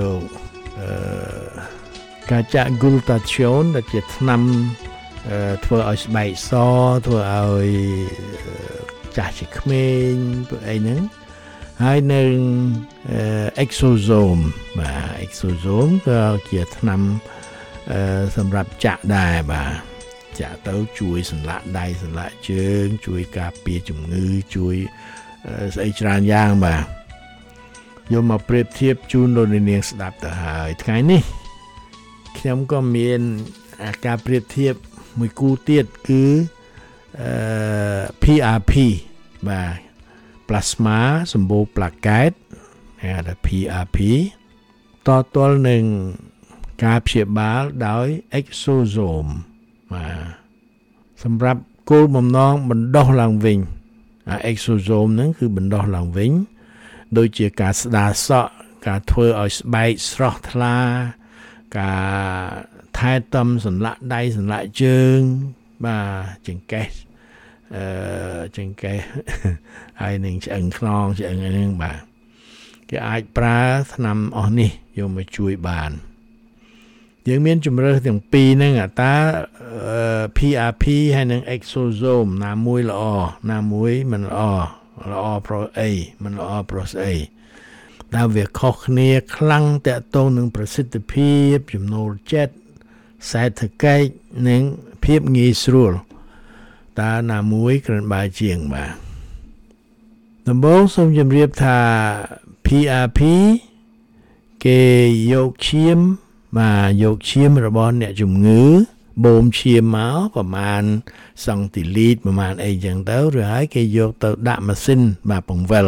D: กาจะกุลตาชนแต่จะนำทัวร์เอาใบซอทัวร์เอาจ่าชิคเมนไอ้นั้นให้หนึ่งเอ็กโซโซมมาเอ็กโซโซมก็จะนำสำหรับจะได้บ่าจะเต้าช่วยสันละได้สันละเชิงช่วยกาเปียจุ่มงือช่วยใส่จานย่างบ่าโยมมาเปรียบเทียบจูนโดนเนียงสดับแต่หายไงนี่ខ្ញុំក៏មានការប្រៀបធៀបមួយគូទៀតគឺអឺ พี อาร์ พี បាទ plasma សម្បូរផ្លាកែតហៅថា พี อาร์ พี តទល់នឹងការព្យាបាលដោយ exosome បាទសម្រាប់គោលបំណងបណ្ដុះឡើងវិញអា exosome ហ្នឹងគឺបណ្ដុះឡើងវិញដូចជាការស្ដារសក់ការធ្វើឲ្យស្បែកស្រស់ថ្លាការថែទាំសន្លាក់ដៃសន្លាក់ជើងបាទចង្កេះអឺចង្កេះហើយនឹងឆ្អឹងខ្នងឆ្អឹងអីហ្នឹងបាទគេអាចប្រើថ្នាំអស់នេះយកមកជួយបានយើងមានជំរើសទាំងពីរហ្នឹងតើ พี อาร์ พี ហើយនឹង exosome ណាមួយល្អណាមួយមិនល្អល្អប្រុសអីមិនល្អប្រុសអីដែលវាខុសគ្នាខ្លាំងតាក់ទងនឹងប្រសិទ្ធភាពចំណូលចិត្តសេដ្ឋកិច្ចនិងភាពងាយស្រួលតើណាមួយក្រិនបើជាងបាទដំបូងសូមជម្រាបថា พี อาร์ พี គេយកឈាមបាទយកឈាមរបស់អ្នកជំងឺបូមឈាមមកប្រមាណសង់ទីលីត្រប្រមាណអីចឹងទៅឬហើយគេយកទៅដាក់ម៉ាស៊ីនបាទពង្វិល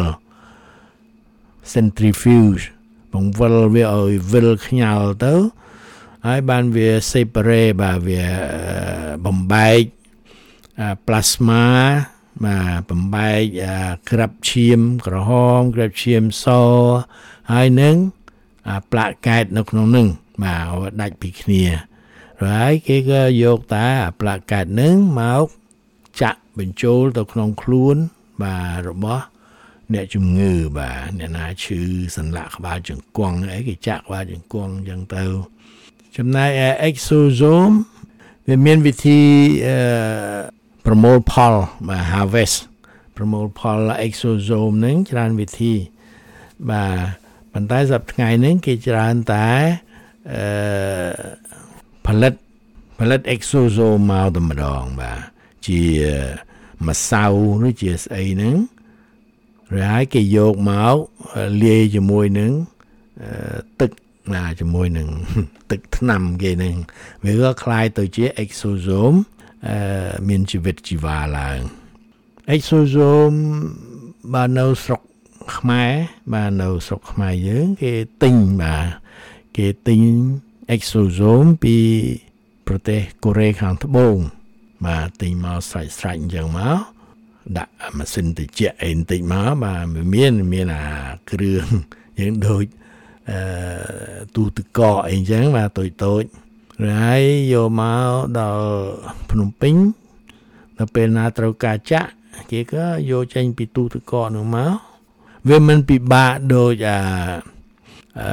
D: centrifuge ពង្វិលវាឲ្យវិលខ្ញាល់ទៅហើយបានវា separate បាទវាបំបែក plasma បាទបំបែកក្រាប់ឈាមក្រហមក្រាប់ឈាមសហើយនឹងផ្លាកែតនៅក្នុងនឹងបាទដាច់ពីគ្នាហើយគេក៏យកតាផ្លាកែតនឹងមកចាក់បញ្ចូលទៅក្នុងខ្លួនបាទរបស់អ្នកជំងឺបាទអ្នកណាឈឺសន្លាក់ក្បាលជង្គង់អីគេចាក់ក្បាលជង្គង់អញ្ចឹងទៅចំណែក exosome វាមានវិធីអឺប្រមូលផលបាទ harvest ប្រមូលផល exosome ហ្នឹងច្រើនវិធីបាទប៉ុន្តែសប្តាហ៍ថ្ងៃហ្នឹងគេច្រើនតែអឺផលិតផលិត exosome មកតែម្ដងបាទជាម្សៅឬជាស្អីហ្នឹងហើយគេយកមកលាយជាមួយនឹងទឹកណាជាមួយនឹងទឹកថ្នាំគេហ្នឹងវាក៏คล้ายទៅជា exosome អឺមានជីវិតជីវ៉ាឡើង exosome បាននៅស្រុកខ្មែរបាននៅស្រុកខ្មែរយើងគេទិញបាទគេទិញ exosome ពីប្រទេសកូរ៉េខាងត្បូងបាទទិញមកស្រេចស្រេចអញ្ចឹងមកដាក់ម៉ាស៊ីនត្រជាក់អីបន្តិចមកបាទមានមានអាគ្រឿងយើងដូចអឺទូទឹកកកអីអញ្ចឹងបាទតូចតូចហើយយកមកដល់ភ្នំពេញដល់ពេលណាត្រូវការចាក់គេក៏យកចេញពីទូទឹកកកនោះមកវាមិនពិបាកដូចអាអឺ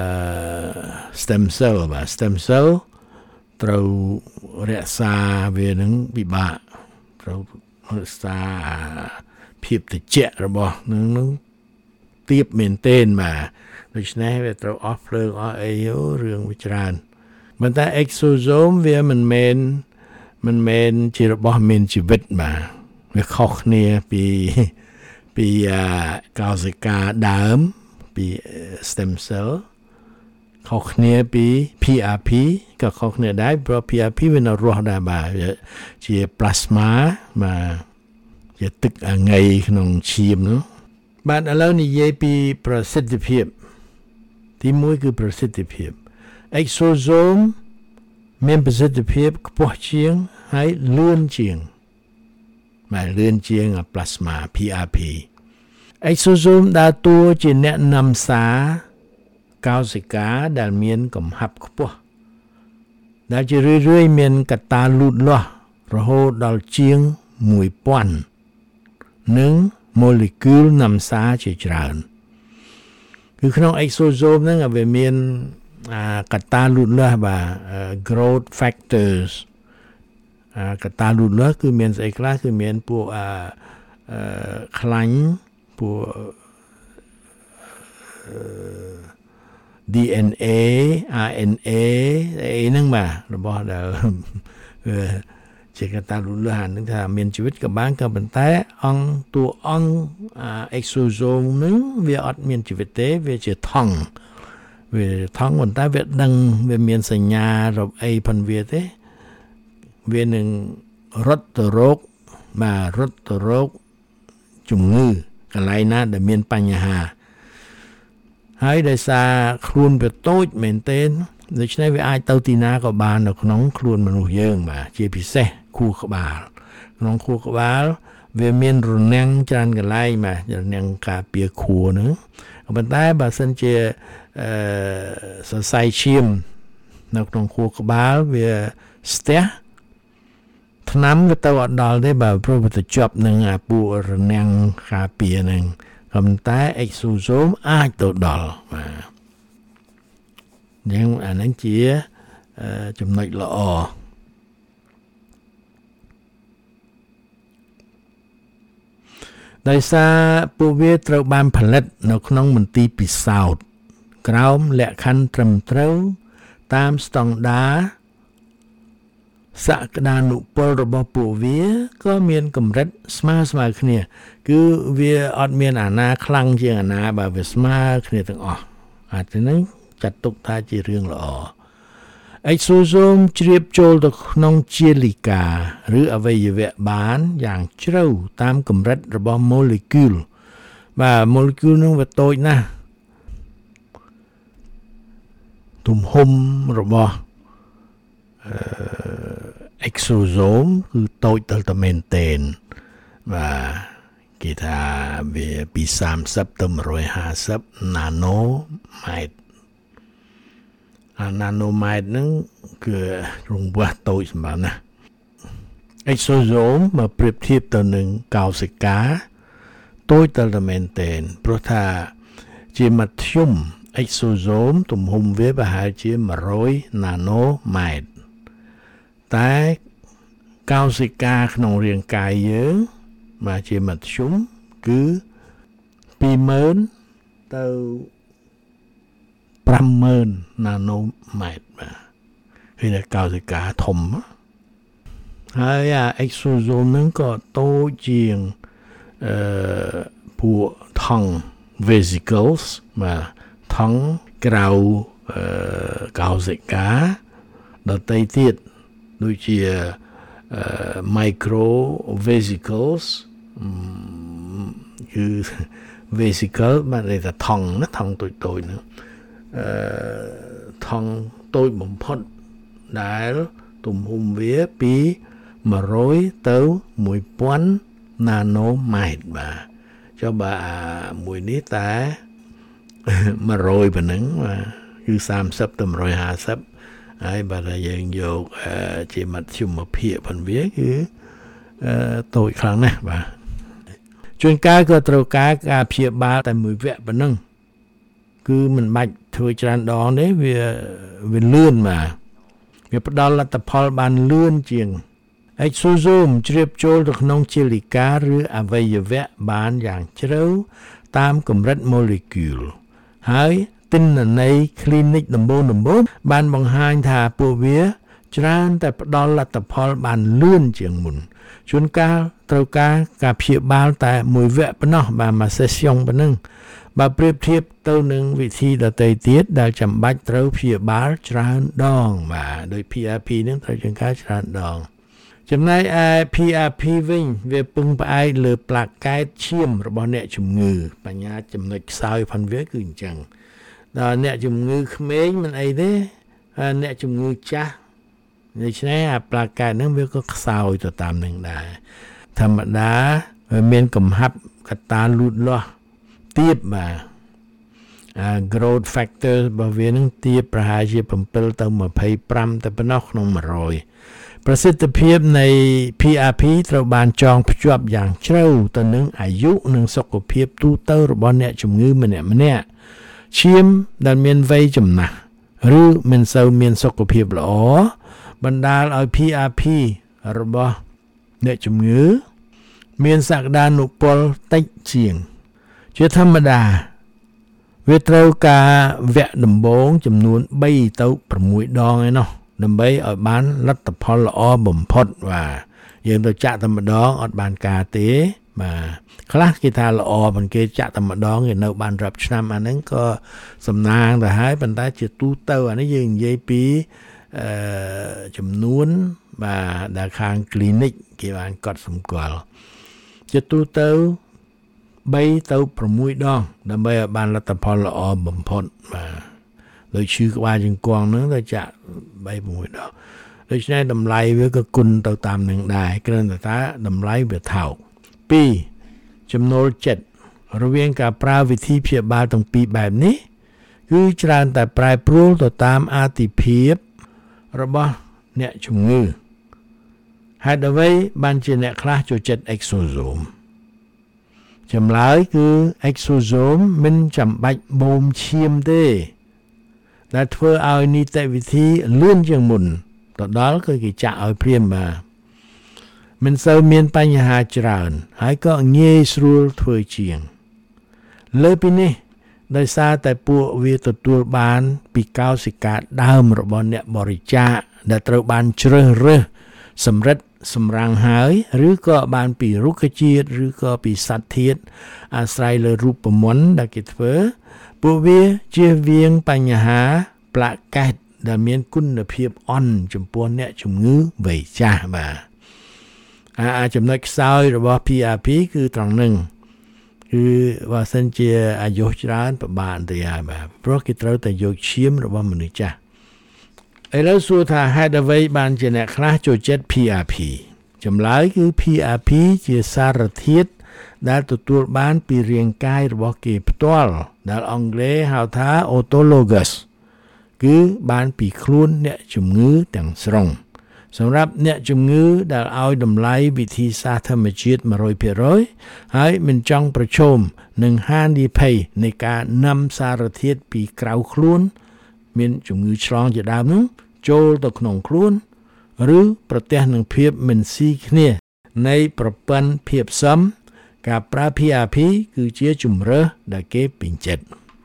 D: stem cell បាទ stem cell ត្រូវរក្សាវានឹងពិបាកត្រូវរក្សាភាពត្រជាក់របស់នឹងនឹងទៀបមែនទែនបាទដូច្នេះវាត្រូវអស់ភ្លើងអស់អីរឿងវាច្រើនប៉ុន្តែ exosome វាមិនមែនមិនមែនជារបស់មានជីវិតបាទវាខុសគ្នាពីពីកោសិកាដើមពី stem cell ខុសគ្នាពី พี อาร์ พี ក៏ខុសគ្នាដែរព្រោះ พี อาร์ พี វានៅរស់ដែរបាទជា plasma បាទជាទឹកអងៃក្នុងឈាមនោះបាទឥឡូវនិយាយពីប្រសិទ្ធភាពទីមួយគឺប្រសិទ្ធភាព exosome មានប្រសិទ្ធភាពខ្ពស់ជាងហើយលឿនជាងបាទលឿនជាង plasma พี อาร์ พี exosome ដើរតួជាអ្នកនាំសារកោសិកាដែលមានកំហាប់ខ្ពស់ដែលជារឿយៗមានកត្តាលូតលាស់រហូតដល់ជាងមួយពាន់និងម៉ូលេគុលនាំសារជាច្រើនគឺក្នុង exosome ហ្នឹងវាមានកត្តាលូតលាស់បាទ growth factors កត្តាលូតលាស់គឺមានស្អីខ្លះគឺមានពួកអឺខ្លាញ់ពួក ดี เอ็น เอ อาร์ เอ็น เอ អីហ្នឹងបាទរបស់ដែលជាកត្តាលូតលាស់ហ្នឹងថាមានជីវិតក៏បានក៏ប៉ុន្តែអង្គតួអង្គ exosome ហ្នឹងវាអត់មានជីវិតទេវាជាថង់វាថង់ប៉ុន្តែវាដឹងវាមានសញ្ញារកអីផងវាទេវានឹងរត់ទៅរកបាទរត់ទៅរកជំងឺកន្លែងណាដែលមានបញ្ហាហើយដោយសារខ្លួនវាតូចមែនទែនដូច្នេះវាអាចទៅទីណាក៏បាននៅក្នុងខ្លួនមនុស្សយើងបាទជាពិសេសខួរក្បាលក្នុងខួរក្បាលវាមានរនាំងច្រើនកន្លែងបាទរនាំងការពារខួរហ្នឹងប៉ុន្តែបើសិនជាអឺសរសៃឈាមនៅក្នុងខួរក្បាលវាស្ទះថ្នាំវាទៅអត់ដល់ទេបើព្រោះវាទៅជាប់នឹងអាពួររនាំងការពារហ្នឹងប៉ុន្តែ exosome អាចទៅដល់បាទយ៉ាងអាហ្នឹងជាចំណុចល្អដោយសារពួកវាត្រូវបានផលិតនៅក្នុងមន្ទីរពិសោធន៍ក្រោមលក្ខខណ្ឌត្រឹមត្រូវតាមស្តង់ដារសក្តានុពលរបស់ពួកវាក៏មានកម្រិតស្មើស្មើគ្នាគឺវាអត់មានអាណាខ្លាំងជាងអាណាបើវាស្មើគ្នាទាំងអស់អាទៅនឹងចាត់ទុកថាជារឿងល្អ exosome ជ្រាបចូលទៅក្នុងជាលិកាឬអវយវៈបានយ៉ាងជ្រៅតាមកម្រិតរបស់ molecule បាទ molecule នឹងវាតូចណាស់ទំហំរបស់អឺ exosome គឺតូចដល់តែមែនទែនបាទគេថាវាពីសាមសិបទៅមួយរយហាសិប nanometer អា nanometer ហ្នឹងគឺរង្វាស់តូចសម្រាប់ណា exosome មកប្រៀបធៀបទៅនឹងកោសិកាតូចដល់តែមែនទែនព្រោះថាជាមធ្យម exosome ទំហំវាប្រហែលជាមួយរយ nanometer តែកោសិកាក្នុងរាងកាយយើងមកជាមធ្យមគឺពីរម៉ឺនទៅប្រាំម៉ឺន nanometer បាទគឺកោសិកាធំហើយអា exosome ហ្នឹងក៏តូចជាងអឺពួកថង់ vesicles បាទថង់ក្រៅអឺកោសិកាដទៃទៀតដូចជាអឺ micro vesicles គឺ vesicle បានន័យថាថង់ណាថង់តូចៗហ្នឹងអឺថង់តូចបំផុតដែលទំហំវាពី100ទៅ1000 nanometer បាទចុះបើអាមួយនេះតែ100ប៉ុណ្ណឹងបាទគឺ30ទៅ150ហើយបើតែយើងយកជាមធ្យមភាពផងវាគឺតូចខ្លាំងណាស់បាទជួនកាលក៏ត្រូវការការព្យាបាលតែមួយវគ្គប៉ុណ្ណឹងគឺមិនបាច់ធ្វើច្រើនដងទេវាវាលឿនបាទវាផ្ដល់លទ្ធផលបានលឿនជាង exosome ជ្រាបចូលទៅក្នុងជាលិកាឬអវយវៈបានយ៉ាងជ្រៅតាមកម្រិត molecule ហើយទិន្នន័យ clinic ដំបូងដំបូងបានបង្ហាញថាពួកវាច្រើនតែផ្ដល់លទ្ធផលបានលឿនជាងមុនជួនកាលត្រូវការការព្យាបាលតែមួយវគ្គប៉ុណ្ណោះបាទមួយ session ប៉ុណ្ណឹងបើប្រៀបធៀបទៅនឹងវិធីដទៃទៀតដែលចាំបាច់ត្រូវព្យាបាលច្រើនដងបាទដោយ พี អារ พี នឹងត្រូវជួនកាលច្រើនដងចំណែកឯ พี អារ พี វិញវាពឹងផ្អែកលើផ្លាកែតឈាមរបស់អ្នកជំងឺបញ្ញាចំណុចខ្សោយផងវាគឺអញ្ចឹងដល់អ្នកជំងឺក្មេងមិនអីទេអ្នកជំងឺចាស់ដូច្នេះអាផ្លាកែតហ្នឹងវាក៏ខ្សោយទៅតាមនឹងដែរធម្មតាវាមានកំហាប់កត្តាលូតលាស់ទាបបាទអា growth factor របស់វានឹងទាបប្រហែលជា7ទៅ25ទៅប៉ុណ្ណោះក្នុង100ប្រសិទ្ធភាពនៃ พี អារ พี ត្រូវបានចងភ្ជាប់យ៉ាងជ្រៅទៅនឹងអាយុនិងសុខភាពទូទៅរបស់អ្នកជំងឺម្នាក់ម្នាក់ឈាមដែលមានវ័យចំណាស់ឬមិនសូវមានសុខភាពល្អបណ្ដាលឲ្យ พี អារ พี របស់អ្នកជំងឺមានសក្តានុពលតិចជាងជាធម្មតាវាត្រូវការវគ្គដំបូងចំនួន3ទៅ6ដងឯណោះដើម្បីឲ្យបានលទ្ធផលល្អបំផុតបាទយើងទៅចាក់តែម្ដងអត់បានការទេបាទខ្លះគេថាល្អប៉ុន្តែគេចាក់តែម្ដងគេនៅបានរាប់ឆ្នាំអាហ្នឹងក៏សំណាងទៅហើយប៉ុន្តែជាទូទៅអានេះយើងនិយាយពីអឺចំនួនបាទដែលខាង clinic គេបានកត់សម្គាល់ជាទូទៅ3ទៅ6ដងដើម្បីឲ្យបានលទ្ធផលល្អបំផុតបាទដោយឈឺក្បាលជង្គង់ហ្នឹងទៅចាក់3 6ដងដូច្នេះតម្លៃវាក៏គុណទៅតាមនឹងដែរគ្រាន់តែថាតម្លៃវាថោកពីរចំណូលចិត្តរវាងការប្រើវិធីព្យាបាលទាំងពីរបែបនេះគឺច្រើនតែប្រែប្រួលទៅតាមអាទិភាពរបស់អ្នកជំងឺហេតុអ្វីបានជាអ្នកខ្លះចូលចិត្ត exosome ចម្លើយគឺ exosome មិនចាំបាច់បូមឈាមទេដែលធ្វើឲ្យនីតិវិធីលឿនជាងមុនទៅដល់គឺគេចាក់ឲ្យព្រាមបាទមិនសូវមានបញ្ហាច្រើនហើយក៏ងាយស្រួលធ្វើជាងលើពីនេះដោយសារតែពួកវាទទួលបានពីកោសិកាដើមរបស់អ្នកបរិច្ចាគដែលត្រូវបានជ្រើសរើសសម្រិតសម្រាំងហើយឬក៏បានពីរុក្ខជាតិឬក៏ពីសត្វធាតុអាស្រ័យលើរូបមន្តដែលគេធ្វើពួកវាជៀសវាងបញ្ហាផ្លាកែតដែលមានគុណភាពអន់ចំពោះអ្នកជំងឺវ័យចាស់បាទអាចំណុចខ្សោយរបស់ พี អារ พี គឺត្រង់ហ្នឹងគឺបើសិនជាអាយុច្រើនពិបាកទៅហើយបាទព្រោះគេត្រូវតែយកឈាមរបស់មនុស្សចាស់ឥឡូវសួរថាហេតុអ្វីបានជាអ្នកខ្លះចូលចិត្ត พี អារ พี ចម្លើយគឺ พี អារ พี ជាសារធាតុដែលទទួលបានពីរាងកាយរបស់គេផ្ទាល់ដែលអង់គ្លេសហៅថា autologous គឺបានពីខ្លួនអ្នកជំងឺទាំងស្រុងសម្រាប់អ្នកជំងឺដែលឲ្យតម្លៃវិធីសាស្ត្រធម្មជាតិ one hundred percent ហើយមិនចង់ប្រឈមនឹងហានិភ័យនៃការនាំសារធាតុពីក្រៅខ្លួនមានជំងឺឆ្លងជាដើមនោះចូលទៅក្នុងខ្លួនឬប្រទះនឹងភាពមិនស៊ីគ្នានៃប្រព័ន្ធភាពស៊ាំការប្រើ พี អារ พี គឺជាជំរើសដែលគេពេញចិត្ត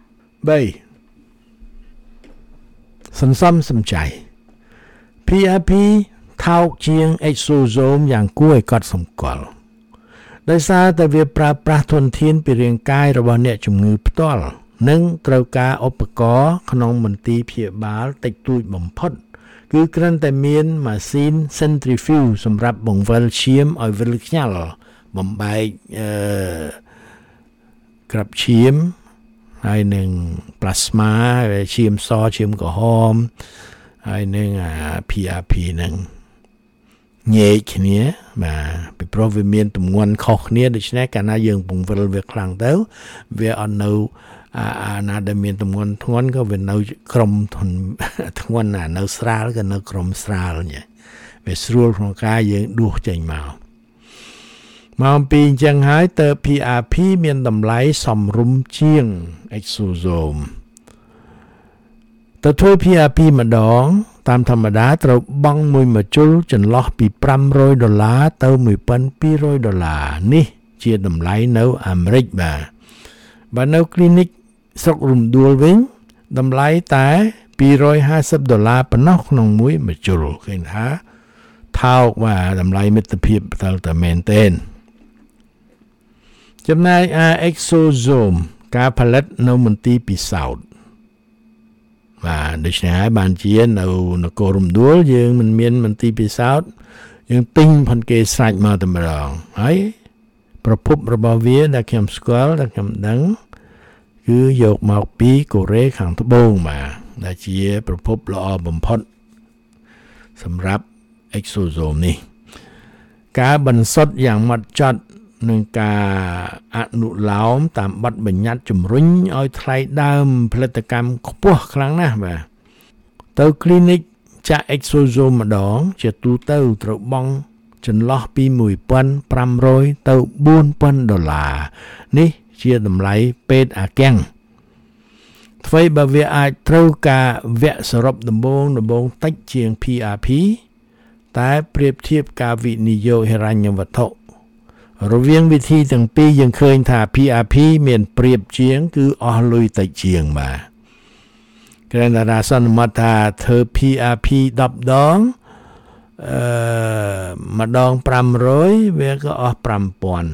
D: 3សន្សំសំចៃ พี អារ พีថោកជាង exosome យ៉ាងគួរឲ្យកត់សម្គាល់ដោយសារតែវាប្រើប្រាស់ធនធានពីរាងកាយរបស់អ្នកជំងឺផ្ទាល់និងត្រូវការឧបករណ៍ក្នុងមន្ទីរព្យាបាលតិចតួចបំផុតគឺគ្រាន់តែមានម៉ាស៊ីន centrifuge សម្រាប់បង្វិលឈាមឲ្យវិលខ្ញាល់បំបែកអឺក្របឈាមហើយនឹង plasma ឈាមសឈាមក្រហមហើយនឹង พี อาร์ พี នឹងញែកគ្នាបាទពីព្រោះវាមានទម្ងន់ខុសគ្នាដូច្នេះកាលណាយើងបង្វិលវាខ្លាំងទៅវាអត់នៅអាណាដែលមានទម្ងន់ធ្ងន់ក៏វានៅក្រុមធ្ងន់ណានៅស្រាលក៏នៅក្រុមស្រាលញ៉េវាស្រួលក្នុងការយើងដួសចេញមកមកអំពីអញ្ចឹងហើយតើ พี อาร์ พี មានតម្លៃសមរម្យជាង exosome ទៅធ្វើ พี อาร์ พี ម្ដងតាមធម្មតាត្រូវបង់មួយម្ជុលចន្លោះពីfive hundredដុល្លារទៅtwelve hundredដុល្លារនេះជាតម្លៃនៅអាមេរិកបាទបើនៅ clinic ស្រុករំដួលវិញតម្លៃតែtwo hundred fiftyដុល្លារប៉ុណ្ណោះក្នុងមួយម្ជុលឃើញថាថោកបាទតម្លៃមិត្តភាពទៅតែមែនទែនចំណែក exosome ការផលិតនៅមន្ទីរពិសោធន៍បាទដូច្នេះហើយបានជានៅនគររំដួលយើងមិនមានមន្ទីរពិសោធន៍យើងទិញផនគេស្រេចមកតែម្ដងហើយប្រភពរបស់វាដែលខ្ញុំស្គាល់ដែលខ្ញុំដឹងគឺយកមកពីកូរ៉េខាងត្បូងបាទដែលជាប្រភពល្អបំផុតសម្រាប់ exosome នេះការបន្សុទ្ធយ៉ាងម៉ត់ចត់នឹងការអនុលោមតាមបទបញ្ញត្តិជំរុញឲ្យថ្លៃដើមផលិតកម្មខ្ពស់ខ្លាំងណាស់បាទទៅ clinic ចាក់ exosome ម្ដងជាទូទៅត្រូវបង់ចន្លោះពីfifteen hundredទៅfour thousandដុល្លារនេះជាតម្លៃពេទ្យអាកាំងអ្វីបើវាអាចត្រូវការវគ្គសរុបដំបូងដំបូងតិចជាង พี อาร์ พี តែប្រៀបធៀបការវិនិយោគហិរញ្ញវត្ថុរវាងវិធីទាំងពីរយើងឃើញថា พี อาร์ พี មានប្រៀបជាងគឺអស់លុយតិចជាងបាទគ្រាន់តែថាសន្មតថាធ្វើ พี อาร์ พี tenដងអឺម្ដងfive hundredវាក៏អស់five thousand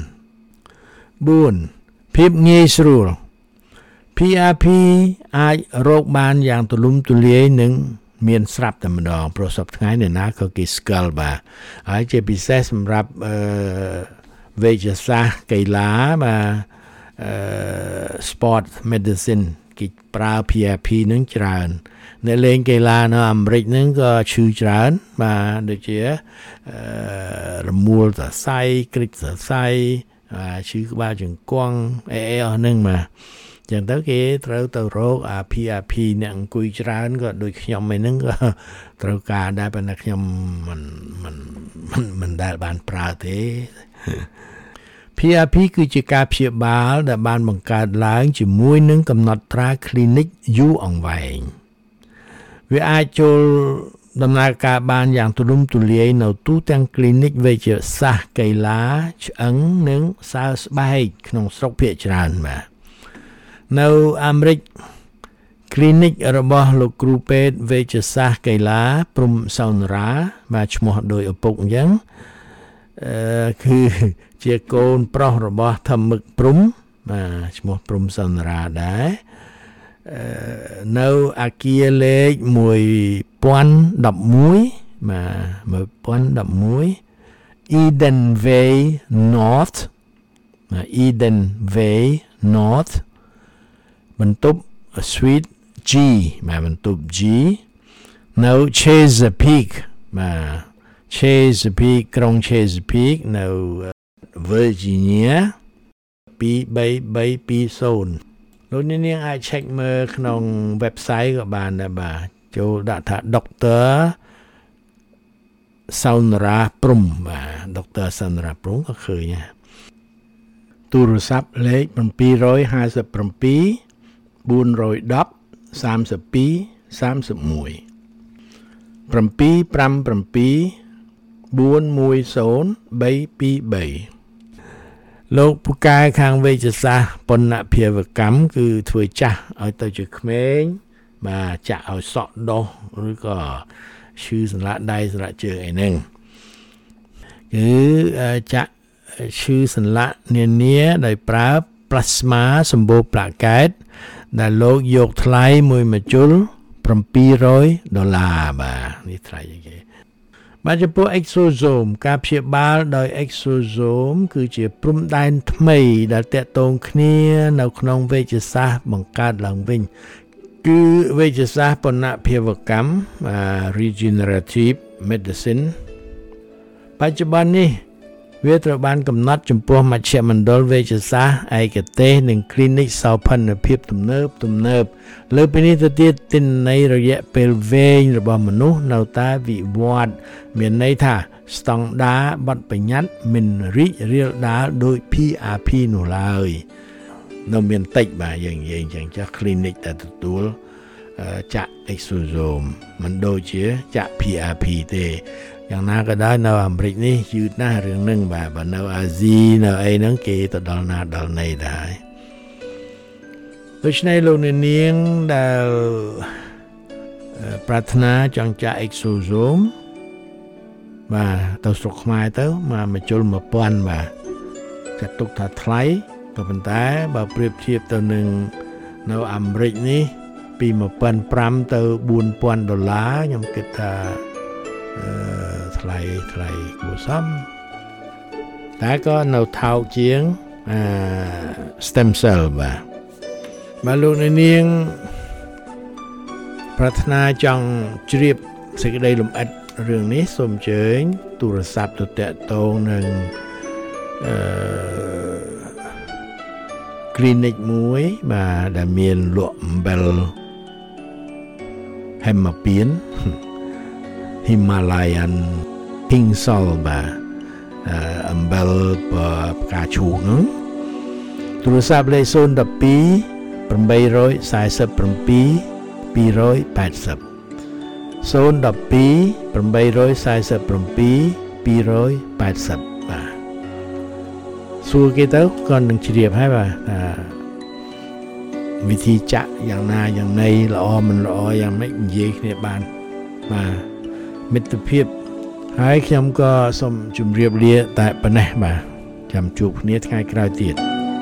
D: fourភាពងាយស្រួល พี อาร์ พี អាចរកបានយ៉ាងទូលំទូលាយនិងមានស្រាប់តែម្ដងព្រោះសប្តាហ៍ថ្ងៃនៅណាក៏គេស្គាល់បាទហើយជាពិសេសសម្រាប់អឺវេជ្ជសាស្ត្រកីឡាបាទអឺ sport medicine គេប្រើ พี อาร์ พี នឹងច្រើនអ្នកលេងកីឡានៅអាមេរិកហ្នឹងក៏ឈឺច្រើនបាទដូចជាអឺរមួលសរសៃគ្រិចសរសៃបាទឈឺក្បាលជង្គង់អីអីអស់ហ្នឹងបាទចឹងទៅគេត្រូវទៅរកអា พี อาร์ พี អ្នកអង្គុយច្រើនក៏ដូចខ្ញុំឯហ្នឹងក៏ត្រូវការដែរប៉ុន្តែខ្ញុំមិនមិនមិនមិនដែលបានប្រើទេ พี อาร์ พี គឺជាការព្យាបាលដែលបានបង្កើតឡើងជាមួយនឹងកំណត់ត្រា clinic យូរអង្វែងវាអាចចូលដំណើរការបានយ៉ាងទូលំទូលាយនៅទូទាំង clinic វេជ្ជសាស្ត្រកីឡាឆ្អឹងនិងសើស្បែកក្នុងស្រុកភាគច្រើនបាទនៅអាមេរិក clinic របស់លោកគ្រូពេទ្យវេជ្ជសាស្ត្រកីឡាព្រំសោនរាបាទឈ្មោះដោយឪពុកអញ្ចឹងអឺគឺជាកូនប្រុសរបស់ធម្មឹកព្រំបាទឈ្មោះព្រំសោនរាដែរអឺនៅអាគារលេខone thousand elevenបាទone thousand eleven Eden Way North Eden Way North បន្ទប់ Suite G បាទបន្ទប់ G នៅ Chesapeake បាទ Chesapeake ក្រុង Chesapeake នៅ Virginia two three three two zeroលោកអ្នកនាងអាច check មើលក្នុង website ក៏បានដែរបាទចូលដាក់ថា Doctor Saunara Prum បាទ Doctor Saunara Prum ក៏ឃើញដែរទូរស័ព្ទលេខseven five seven four one zero one three two three one seven seven one seven five seven four one zero three two threeលោកពូកែខាងវេជ្ជសាស្ត្របណ្ណភាវកម្មគឺធ្វើចាស់ឲ្យទៅជាក្មេងបាទចាក់ឲ្យសក់ដោះឬក៏ឈឺសន្លាក់ដៃសន្លាក់ជើងអីហ្នឹងគឺចាក់ឈឺសន្លាក់នានាដោយប្រើ plasma សម្បូរប្រាក់កែតដែលលោកយកថ្លៃមួយមជុល700ដុល្លារបាទនេះថ្លៃគេបាទចំពោះ exosome ការព្យាបាលដោយ exosome គឺជាព្រំដែនថ្មីដែលតាក់ទងគ្នានៅក្នុងវេជ្ជសាស្ត្របង្កើតឡើងវិញគឺវេជ្ជសាស្ត្របណ្ណភាវកម្ម regenerative medicine បច្ចុប្បន្ននេះវាត្រូវបានកំណត់ចំពោះមជ្ឈមណ្ឌលវេជ្ជសាស្ត្រឯកទេសនិង clinic សោភ័ណភាពទំនើបទំនើបលើពីនេះទៅទៀតទិន្នន័យរយៈពេលវែងរបស់មនុស្សនៅតែវិវត្តមានន័យថាស្តង់ដារបទបញ្ញត្តិមិនរីករាលដាលដោយ P R P នោះឡើយនៅមានតិចបាទយើងនិយាយអញ្ចឹងចាស់ clinic តែទទួលចាក់ exosome មិនដូចជាចាក់ P R P ទេយ៉ាងណាក៏ដោយនៅអាមេរិកនេះយឺតណាស់រឿងហ្នឹងបាទបើនៅអាស៊ីនៅអីហ្នឹងគេទៅដល់ណាដល់ណីដែរដូច្នេះលោកអ្នកនាងដែលប្រាថ្នាចង់ចាក់ exosome បាទទៅស្រុកខ្មែរទៅមកមកជុល1000បាទចាត់ទុកថាថ្លៃក៏ប៉ុន្តែបើប្រៀបធៀបទៅនឹងនៅអាមេរិកនេះពី1500ទៅ4000ដុល្លារខ្ញុំគិតថាអឺថ្លៃថ្លៃគួរសមតែក៏នៅថោកជាងអឺ stem cell បាទបាទលោកអ្នកនាងប្រាថ្នាចង់ជ្រាបសេចក្តីលម្អិតរឿងនេះសូមអញ្ជើញទូរស័ព្ទទៅតាក់ទងនឹងអឺ clinic មួយបាទដែលមានលក់អំបិលហេម៉ាពីនHimalayan Pink Salt បាទអំបិលផ្កាឈូកនោះទូរស័ព្ទលេខ012 847 280 012 847 280 បាទសួរគេទៅគាត់នឹងជ្រាបហើយបាទថាវិធីចាក់យ៉ាងណាយ៉ាងណីល្អមិនល្អយ៉ាងម៉េចនិយាយគ្នាបានបាទមិត្តភាពហើយខ្ញុំក៏សូមជម្រាបលាតែប៉ុណ្ណេះបាទចាំជួបគ្នាថ្ងៃក្រោយទៀត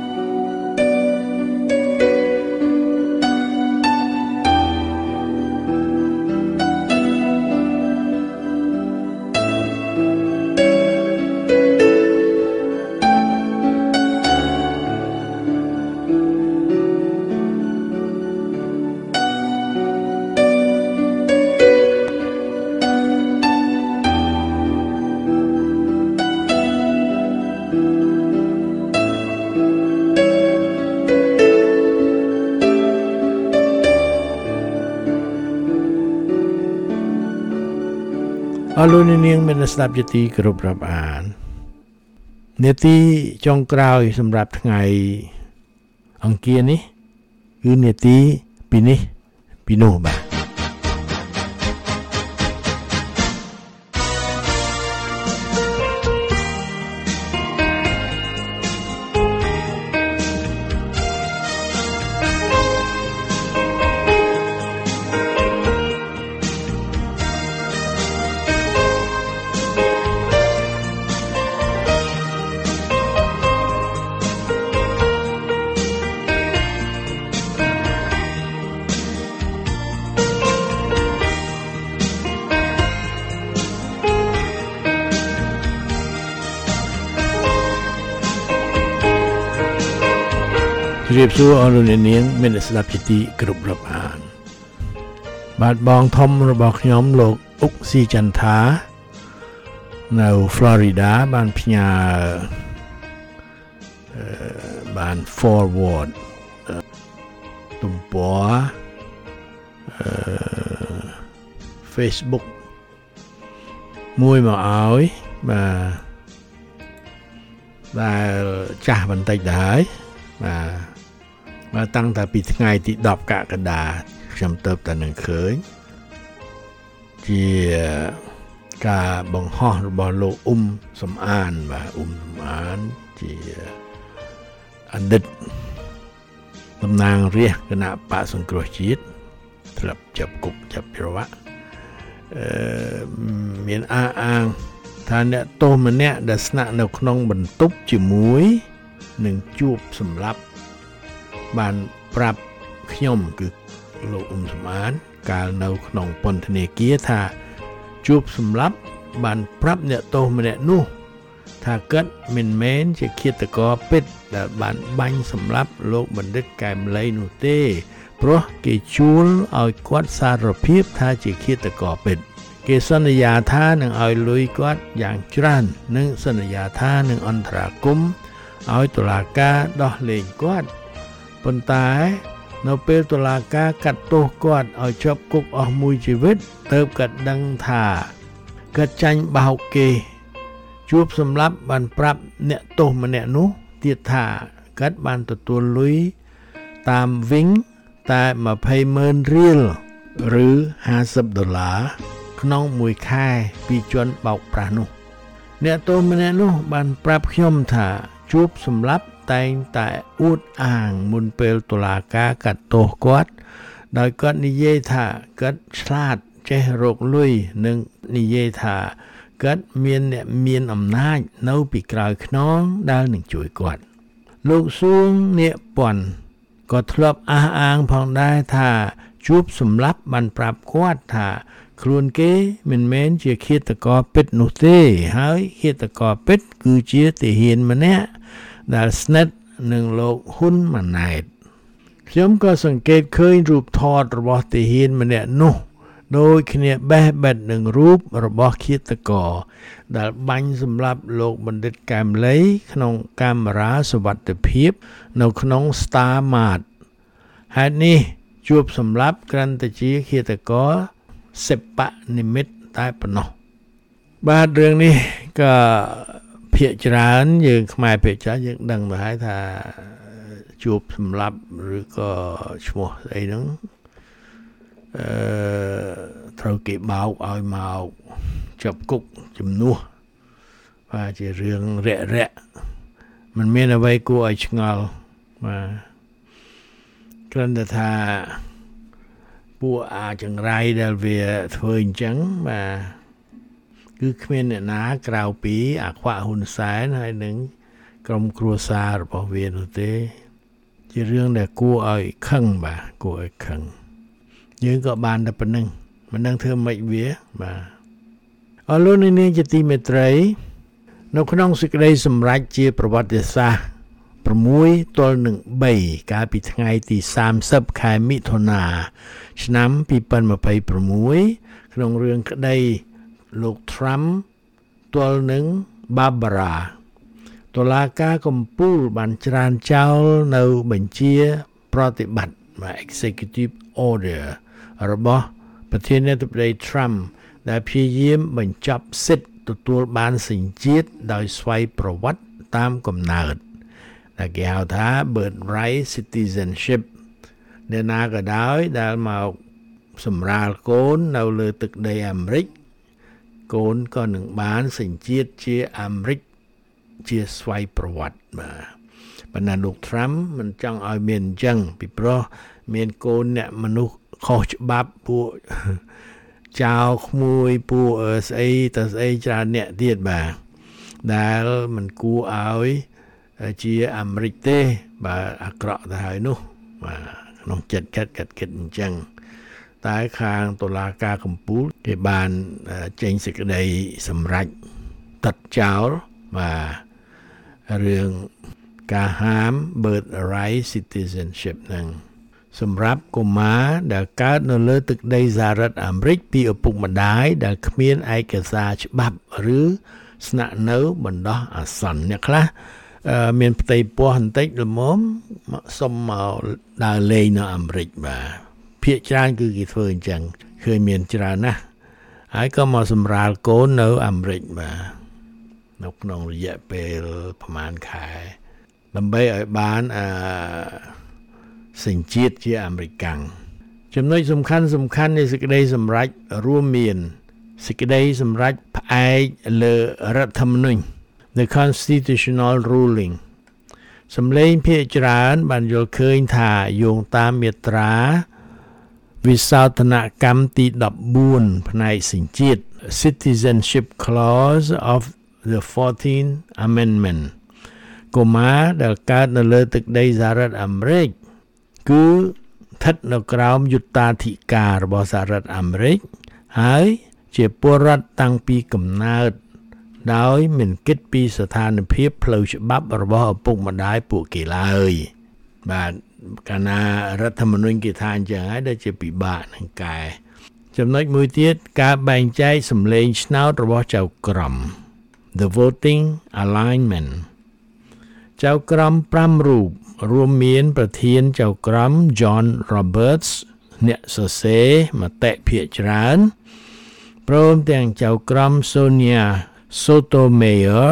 D: អរលោកនាងមានស្ដាប់ជាទីគោរពរាប់អាននាទីចុងក្រោយសម្រាប់ថ្ងៃអង្គារនេះគឺនាទីពីនេះពីនោះបាទជម្រាបសួរអរលោកអ្នកនាងមានស្ដាប់ជាទីគោរពរាប់អានបាទបងធំរបស់ខ្ញុំលោកអុកស៊ីចន្ទថានៅ Florida បានផ្ញើបាន forward ទំព័រ Facebook មួយមកឲ្យបាទដែលចាស់បន្តិចដែរបាទមកតាំងតែពីថ្ងៃទី10កក្កដាខ្ញុំទៅតែនឹងឃើញជាការបង្ហោះរបស់លោកអ៊ុំសំអានបាទអ៊ុំសំអានជាអតីតតំណាងរាស្ត្រគណៈបកសង្គ្រោះជាតិធ្លាប់ចាប់គុកចាប់ច្រវាក់អឺមានអាអាងថាអ្នកទោសម្នាក់ដែលស្នាក់នៅក្នុងបន្ទប់ជាមួយនឹងជួបសម្លាប់បានប្រាប់ខ្ញុំគឺលោកអ៊ុំសំអានកាលនៅក្នុងពន្ធនាគារថាជួបសម្លាប់បានប្រាប់អ្នកទោសម្នាក់នោះថាគាត់មិនមែនជាឃាតករពិតដែលបានបាញ់សម្លាប់លោកបណ្ឌិតកែមលីនោះទេព្រោះគេជួលឲ្យគាត់សារភាពថាជាឃាតករពិតគេសន្យាថានឹងឲ្យលុយគាត់យ៉ាងច្រើននិងសន្យាថានឹងអន្តរាគមន៍ឲ្យតុលាការដោះលែងគាត់ប៉ុន្តែនៅពេលតុលាការកាត់ទោសគាត់ឲ្យជាប់គុកអស់មួយជីវិតទើបគាត់ដឹងថាគាត់ចាញ់បោកគេជួបសម្លាប់បានប្រាប់អ្នកទោសម្នាក់នោះទៀតថាគាត់បានទទួលលុយតាមវិញតែยี่สิบម៉ឺនរៀលឬห้าสิบដុល្លារក្នុងមួយខែពីជនបោកប្រាស់នោះអ្នកទោសម្នាក់នោះបានប្រាប់ខ្ញុំថាជួបសម្លាប់តែងតែអួតអាងមុនពេលតុលាការកាត់ទោសគាត់ដោយគាត់និយាយថាគាត់ឆ្លាតចេះរកលុយនិងនិយាយថាគាត់មានអ្នកមានអំណាចនៅពីក្រោយខ្នងដែលនឹងជួយគាត់លោកសួងនៀកពាន់ក៏ធ្លាប់អះអាងផងដែរថាជួបសម្លាប់បានប្រាប់គាត់ថាខ្លួនគេមិនមែនជាឃាតករពិតនោះទេហើយឃាតករពិតគឺជាទាហានម្នាក់ដែលស្និទ្ធនឹងលោកហ៊ុនម៉ាណែតខ្ញុំក៏សង្កេតឃើញរូបថតរបស់ទាហានម្នាក់នោះដូចគ្នាបេះបិទនឹងរូបរបស់ឃាតករដែលបាញ់សម្លាប់លោកបណ្ឌិតកែមលីក្នុងកាមេរ៉ាសុវត្ថិភាពនៅក្នុង Star Mart ហេតុនេះជួបសម្លាប់គ្រាន់តែជាឃាតករសិប្បនិមិត្តតែប៉ុណ្ណោះបាទរឿងនេះក៏ភាគច្រើនយើងខ្មែរភាគច្រើនយើងដឹងទៅហើយថាជួបសម្លាប់ឬក៏ឈ្មោះស្អីហ្នឹងអឺត្រូវគេបោកឲ្យមកចាប់គុកជំនួសបាទជារឿងរាក់រាក់มันមានអ្វីគួរឲ្យឆ្ងល់បាទគ្រាន់តែថាពួកអាចង្រៃដែលវាធ្វើអញ្ចឹងបាទគឺគ្មានអ្នកណាក្រៅពីអាខ្វាក់ហ៊ុនសែនហើយនឹងក្រុមគ្រួសាររបស់វានោះទេជារឿងដែលគួរឲ្យខឹងបាទគួរឲ្យខឹងយើងក៏បានតែប៉ុណ្្នឹងមិនដឹងធ្វើម៉េចវាបាទអរលោកនាងជាទីមេត្រីនៅក្នុងសេចក្តីសម្រេចជាប្រវត្តិសាស្ត្រ6ទល់នឹង3កាលពីថ្ងៃទីសាមសិបខែមិថុនាឆ្នាំពីរពាន់ยี่สิบหกក្នុងរឿងក្តីលោក Trump ទល់នឹង Barbara តុលាការកំពូលបានច្រានចោលនៅបញ្ជាប្រតិបត្តិ Executive Order របស់ប្រធានាធិបតី Trump ដែលព្យាយាមបញ្ចប់សិទ្ធិទទួលបានសញ្ជាតិដោយស្វ័យប្រវត្តិតាមកំណើតដែលគេហៅថា birthright citizenship អ្នកណាក៏ដោយដែលមកសម្រាលកូននៅលើទឹកដីអាមេរិកកូនក៏នឹងបានសញ្ជាតិជាអាមេរិកជាស្វ័យប្រវត្តិបាទប៉ុន្តែលោក Trump មិនចង់ឲ្យមានអញ្ចឹងពីព្រោះមានកូនអ្នកមនុស្សខុសច្បាប់ពួកចៅក្មួយពួកស្អីទៅស្អីច្រើនអ្នកទៀតបាទដែលមិនគួរឲ្យជាអាមេរិកទេបាទអាក្រក់ទៅហើយនោះបាទក្នុងចិត្តចិត្តកាត់គិតអញ្ចឹងតែខាងតុលាការកំពូលគេបានចេញសេចក្តីសម្រេចតាត់ចោលបាទរឿងការហាម birthright citizenship ហ្នឹងសម្រាប់កុមារដែលកើតនៅលើទឹកដីសហរដ្ឋអាមេរិកពីឪពុកម្ដាយដែលគ្មានឯកសារច្បាប់ឬស្នាក់នៅបណ្ដោះអាសន្នអ្នកខ្លះមានផ្ទៃពោះបន្តិចល្មមសុំមកដើរលេងនៅអាមេរិកបាទភាគច្រើនគឺគេធ្វើអញ្ចឹងឃើញមានច្រើនណាស់ហើយក៏មកសម្រាលកូននៅអាមេរិកបាទនៅក្នុងរយៈពេលប្រហែលខែដើម្បីឲ្យបានអឺសញ្ជាតិជាអាមេរិកាំងចំណុចសំខាន់សំខាន់នៃសេចក្តីសម្រេចរួមមានសេចក្តីសម្រេចផ្អែកលើរដ្ឋធម្មនុញ្ញ The Constitutional Ruling សម្លេងភាគច្រើនបានយល់ឃើញថាយោងតាមមាត្រាវិសោធនកម្មទីដប់បួនផ្នែកសញ្ជាតិ Citizenship Clause of the fourteenth Amendment កុមារដែលកើតនៅលើទឹកដីសហរដ្ឋអាមេរិកគឺស្ថិតនៅក្រោមយុត្តាធិការរបស់សហរដ្ឋអាមេរិកហើយជាពលរដ្ឋតាំងពីកំណើតដោយមិនគិតពីស្ថានភាពផ្លូវច្បាប់របស់ឪពុកម្ដាយពួកគេឡើយបាទកាលណារដ្ឋធម្មនុញ្ញគេថាអញ្ចឹងហើយដែលជាពិបាកនឹងកែចំណុចមួយទៀតការបែងចែកសម្លេងឆ្នោតរបស់ចៅក្រម The voting alignment ចៅក្រមប្រាំរូបរួមមានប្រធានចៅក្រម John Roberts អ្នកសរសេរមតិភាគច្រើនព្រមទាំងចៅក្រម Sonia Sotomayor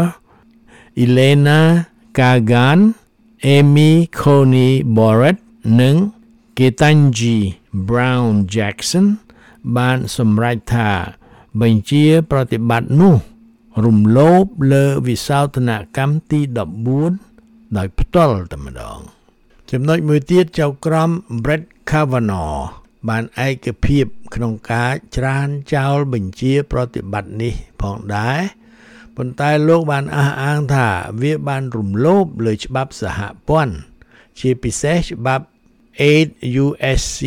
D: Elena Kagan Amy Coney Barrett និង Ketanji Brown Jackson បានសម្រេចថាបញ្ជាប្រតិបត្តិនោះរំលោភលើវិសោធនកម្មទីដប់បួនដោយផ្ទាល់តែម្ដងចំណុចមួយទៀតចៅក្រម Brett Kavanaugh បានឯកភាពក្នុងការច្រានចោលបញ្ជាប្រតិបត្តិនេះផងដែរប៉ុន្តែលោកបានអះអាងថាវាបានរំលោភលើច្បាប់សហព័ន្ធជាពិសេសច្បាប់ eight U S C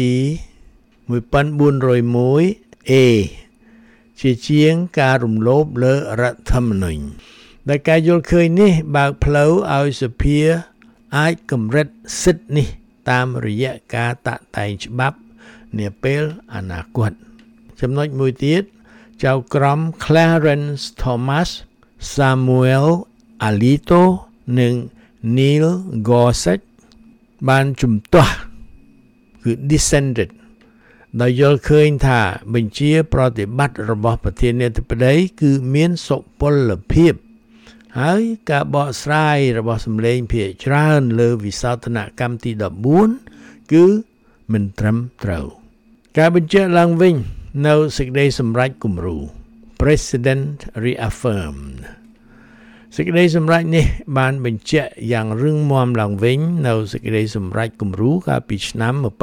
D: fourteen oh one A ជាជាងការរំលោភលើរដ្ឋធម្មនុញ្ញដែលការយល់ឃើញនេះបើកផ្លូវឲ្យសភាអាចកម្រិតសិទ្ធិនេះតាមរយៈការតាក់តែងច្បាប់នាពេលអនាគតចំណុចមួយទៀតចៅក្រម Clarence Thomas Samuel Alito និង Neil Gorsuch បានជំទាស់គឺ dissented ដោយយល់ឃើញថាបញ្ជាប្រតិបត្តិរបស់ប្រធានាធិបតីគឺមានសុពលភាពហើយការបកស្រាយរបស់សម្លេងភាគច្រើនលើវិសោធនកម្មទីដប់បួនគឺមិនត្រឹមត្រូវការបញ្ជាក់ឡើងវិញនៅសេចក្តីសម្រេចគំរូ President reaffirmed សេចក្តីសម្រេចនេះបានបញ្ជាក់យ៉ាងរឹងមាំឡើងវិញនៅសេចក្តីសម្រេចគំរូកាលពីឆ្នាំeighteen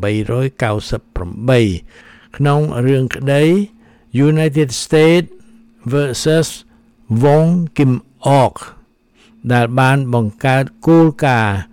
D: ninety-eightក្នុងរឿងក្តី United States versus Wong Kim Ark ដែលបានបង្កើតគោលការណ៍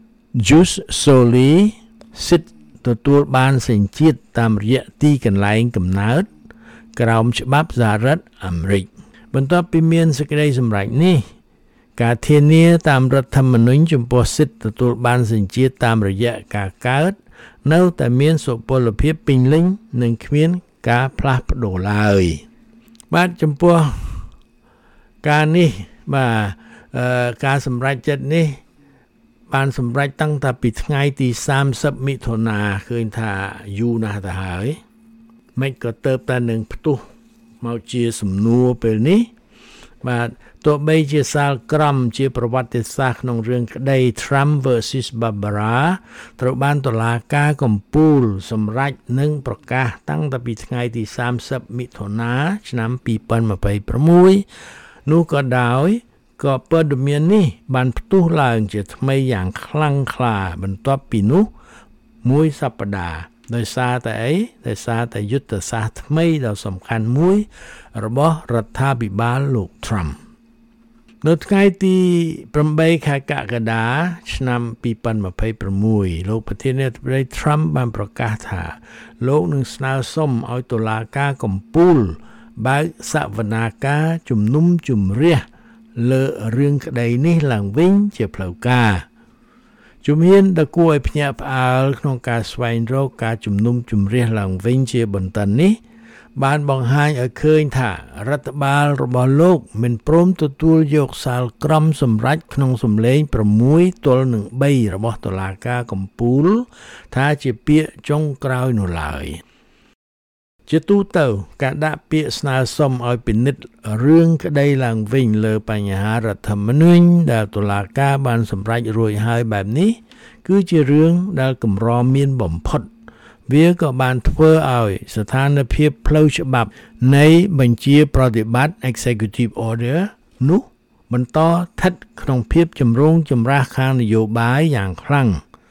D: Jus Soli សិទ្ធិទទួលបានសញ្ជាតិតាមរយៈទីកន្លែងកំណើតក្រោមច្បាប់សហរដ្ឋអាមេរិកបន្ទាប់ពីមានសេចក្តីសម្រេចនេះការធានាតាមរដ្ឋធម្មនុញ្ញចំពោះសិទ្ធិទទួលបានសញ្ជាតិតាមរយៈការកើតនៅតែមានសុពលភាពពេញលេញនិងគ្មានការផ្លាស់ប្ដូរឡើយបាទចំពោះការនេះបាទការសម្រេចចិត្តនេះបានសម្រេចតាំងតែពីថ្ងៃទីthirtyមិថុនាឃើញថាយូរណាស់ទៅហើយមិនក៏ទៅតែនឹងផ្ទុះមកជាសំណួរពេលនេះបាទទោះបីជាសាលក្រមជាប្រវត្តិសាស្ត្រក្នុងរឿងក្តី Trump versus Barbara ត្រូវបានតុលាការកំពូលសម្រេចនិងប្រកាសតាំងតែពីថ្ងៃទីthirtyមិថុនាឆ្នាំtwenty twenty-sixនោះក៏ដោយក៏ព័ត៌មាននេះបានផ្ទុះឡើងជាថ្មីយ៉ាងខ្លាំងក្លាបន្ទាប់ពីនោះមួយសប្តាហ៍ដោយសារតែអីដោយសារតែយុទ្ធសាស្ត្រថ្មីដ៏សំខាន់មួយរបស់រដ្ឋាភិបាលលោក Trump នៅថ្ងៃទីeightខែកក្កដាឆ្នាំtwenty twenty-sixលោកប្រធានាធិបតី Trump បានប្រកាសថាលោកនឹងស្នើសុំឲ្យតុលាការកំពូលបើកសវនាការជំនុំជម្រះលើរឿងក្តីនេះឡើងវិញជាផ្លូវការជំហានដែលគួរឲ្យភ្ញាក់ផ្អើលក្នុងការស្វែងរកការជំនុំជម្រះឡើងវិញជាបន្ទាន់នេះបានបង្ហាញឲ្យឃើញថារដ្ឋបាលរបស់លោកមិនព្រមទទួលយកសាលក្រមសម្រេចក្នុងសម្លេងsixទល់នឹងthreeរបស់តុលាការកំពូលថាជាពាក្យចុងក្រោយនោះឡើយជាទូទៅការដាក់ពាក្យស្នើសុំឲ្យពិនិត្យរឿងក្តីឡើងវិញលើបញ្ហារដ្ឋធម្មនុញ្ញដែលតុលាការបានសម្រេចរួចហើយបែបនេះគឺជារឿងដែលកម្រមានបំផុតវាក៏បានធ្វើឲ្យស្ថានភាពផ្លូវច្បាប់នៃបញ្ជាប្រតិបត្តិ Executive Order នោះបន្តស្ថិតក្នុងភាពចម្រូងចម្រាសខាងនយោបាយយ៉ាងខ្លាំង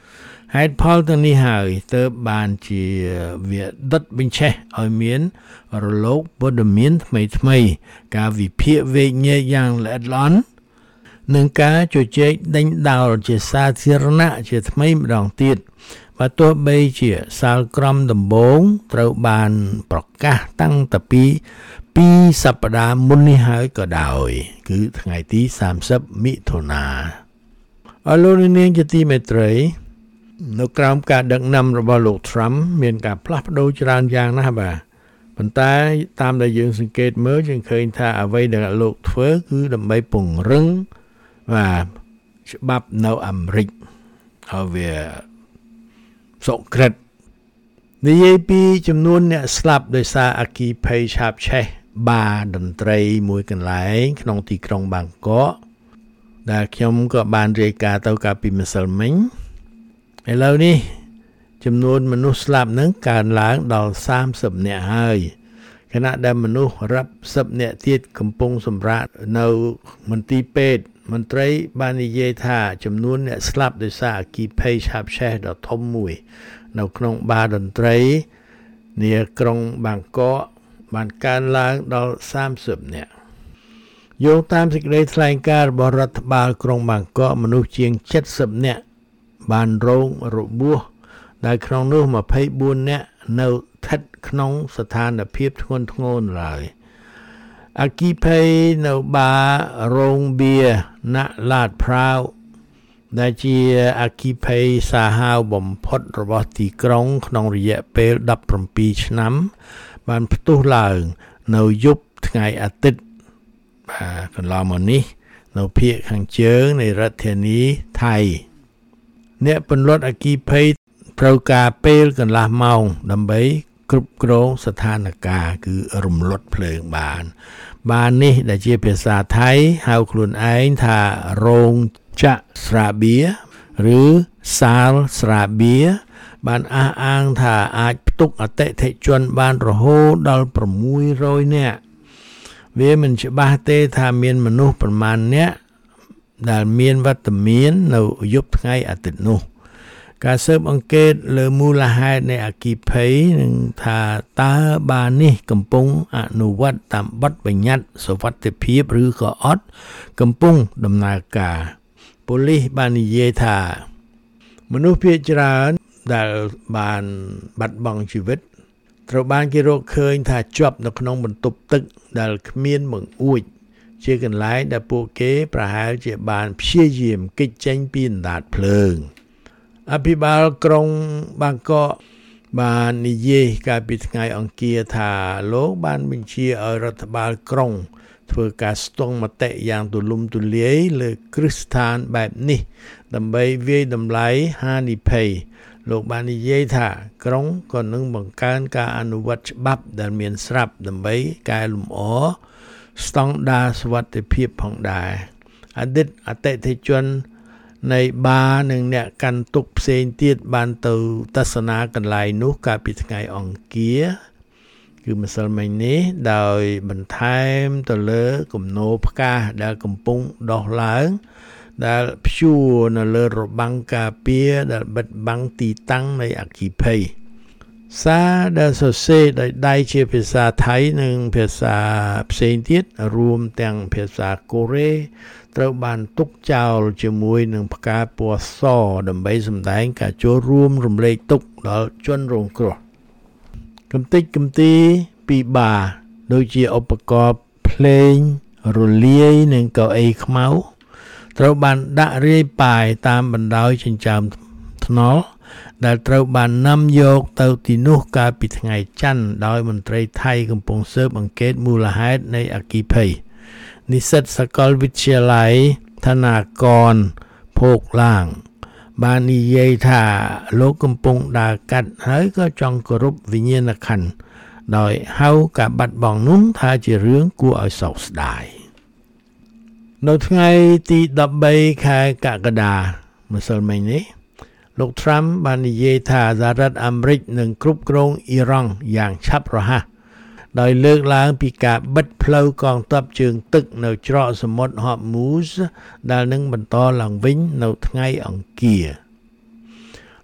D: ហេតុផលទាំងនេះហើយទើបបានជាវាដុតបញ្ឆេះឲ្យមានរលកព័ត៌មានថ្មីថ្មីការវិភាគវែកញែកយ៉ាងល្អិតល្អន់និងការជជែកដេញដោលជាសាធារណៈជាថ្មីម្ដងទៀតបើទោះបីជាសាលក្រមដំបូងត្រូវបានប្រកាសតាំងតែពីពីរសប្តាហ៍មុននេះហើយក៏ដោយគឺថ្ងៃទីសាមសិបមិថុនាអរលោកនាងជាទីមេត្រីនៅក្រោមការដឹកនាំរបស់លោក Trump មានការផ្លាស់ប្ដូរច្រើនយ៉ាងណាស់បាទប៉ុន្តែតាមដែលយើងសង្កេតមើលយើងឃើញថាអ្វីដែលលោកធ្វើគឺដើម្បីពង្រឹងបាទច្បាប់នៅអាមេរិកហើយវាសុក្រិតនិយាយពីចំនួនអ្នកស្លាប់ដោយសារអគ្គិភ័យឆាបឆេះបារតន្ត្រីមួយកន្លែងក្នុងទីក្រុងបាងកកដែលខ្ញុំក៏បានរាយការណ៍ទៅកាលពីម្សិលមិញឥឡូវនេះចំនួនមនុស្សស្លាប់នឹងកើនឡើងដល់សាមសិបនាក់ហើយខណៈដែលមនុស្សរាប់សិបនាក់ទៀតកំពុងសម្រាកនៅមន្ទីរពេទ្យមន្ត្រីបាននិយាយថាចំនួនអ្នកស្លាប់ដោយសារអគ្គិភ័យឆាបឆេះដ៏ធំមួយនៅក្នុងបារតន្ត្រីនាក្រុងបាងកកបានកើនឡើងដល់សាមសិបនាក់យោងតាមសេចក្តីថ្លែងការណ៍របស់រដ្ឋបាលក្រុងបាងកកមនុស្សជាងเจ็ดสิบនាក់បានរងរបួសដែលក្នុងនោះยี่สิบสี่នាក់នៅស្ថិតក្នុងស្ថានភាពធ្ងន់ធ្ងរឡើយអគ្គិភ័យនៅបាររោងបៀណាក់ឡាតพร้าวដែលជាអគ្គិភ័យសាហាវបំផុតរបស់ទីក្រុងក្នុងរយៈពេលដប់ប្រាំពីរឆ្នាំបានផ្ទុះឡើងនៅយប់ថ្ងៃអាទិត្យបាទកន្លងមកនេះនៅភាគខាងជើងនៃរដ្ឋធានីថៃអ្នកពន្លត់អគ្គិភ័យត្រូវការពេលកន្លះម៉ោងដើម្បីគ្រប់គ្រងស្ថានភាពគឺរំលត់ភ្លើងបានបាននេះដែលជាភាសាថៃហៅខ្លួនឯងថារោងចក្រស្រាបៀរឬសាលស្រាបៀបានអះអាងថាអាចផ្ទុកអតិថិជនបានរហូតដល់ប្រាំមួយរយនាក់វាមិនច្បាស់ទេថាមានមនុស្សប្រមាណអ្នកដែលមានវត្តមាននៅយប់ថ្ងៃអាទិត្យនោះការស៊ើបអង្កេតលើមូលហេតុនៃអគ្គិភ័យនឹងថាតើបារនេះកំពុងអនុវត្តតាមបទបញ្ញត្តិសុវត្ថិភាពឬក៏អត់កំពុងដំណើរការប៉ូលីសបាននិយាយថាមនុស្សភាគច្រើនដែលបានបាត់បង់ជីវិតត្រូវបានគេរកឃើញថាជាប់នៅក្នុងបន្ទប់ទឹកដែលគ្មានបង្អួចជាកន្លែងដែលពួកគេប្រហែលជាបានព្យាយាមគេចចេញពីអណ្ដាតភ្លើងអភិបាលក្រុងបាងកកបាននិយាយកាលពីថ្ងៃអង្គារថាលោកបានបញ្ជាឲ្យរដ្ឋបាលក្រុងធ្វើការស្ទង់មតិយ៉ាងទូលំទូលាយលើគ្រឹះស្ថានបែបនេះដើម្បីវាយតម្លៃហានិភ័យលោកបាននិយាយថាក្រុងក៏នឹងបង្កើនការអនុវត្តច្បាប់ដែលមានស្រាប់ដើម្បីកែលម្អស្តង់ដារសុវត្ថិភាពផងដែរអតីតអតិថិជននៃបារនិងអ្នកកាន់ទុកផ្សេងទៀតបានទៅទស្សនាកន្លែងនោះកាលពីថ្ងៃអង្គារគឺម្សិលមិញនេះដោយបន្ថែមទៅលើគំនរផ្កាសដែលកំពុងដោះឡើងដែលព្យួរនៅលើរបាំងការពារដែលបិទបាំងទីតាំងនៃអគ្គិភ័យសារដែលសរសេរដោយដៃជាភាសាថៃនិងភាសាផ្សេងទៀតរួមទាំងភាសាកូរ៉េត្រូវបានទុកចោលជាមួយនឹងផ្កាពណ៌សដើម្បីសម្ដែងការចូលរួមរំលែកទុក្ខដល់ជនរងគ្រោះកំតិចកំទីពីបារដូចជាឧបករណ៍ភ្លេងរលាយនិងកៅអីខ្មៅត្រូវបានដាក់រាយប៉ាយតាមបណ្ដោយចិញ្ចើមថ្នល់ដែលត្រូវបាននាំយកទៅទីនោះកាលពីថ្ងៃច័ន្ទដោយមន្ត្រីថៃកំពុងស៊ើបអង្កេតមូលហេតុនៃអគ្គិភ័យនិស្សិតសាកលវិទ្យាល័យធនាគរភោគឡាងបាននិយាយថាលោកកំពុងដើរកាត់ហើយក៏ចង់គោរពវិញ្ញាណក្ខន្ធដោយហៅការបាត់បង់នោះថាជារឿងគួរឲ្យសោកស្ដាយនៅថ្ងៃទីដប់បីខែកក្កដាម្សិលមិញនេះលោក Trump បាននិយាយថាសហរដ្ឋអាមេរិកនឹងគ្រប់គ្រងអ៊ីរ៉ង់យ៉ាងឆាប់រហ័សដោយលើកឡើងពីការបិទផ្លូវកងទ័ពជើងទឹកនៅច្រកសមុទ្រ Hormuz ដែលនឹងបន្តឡើងវិញនៅថ្ងៃអង្គារ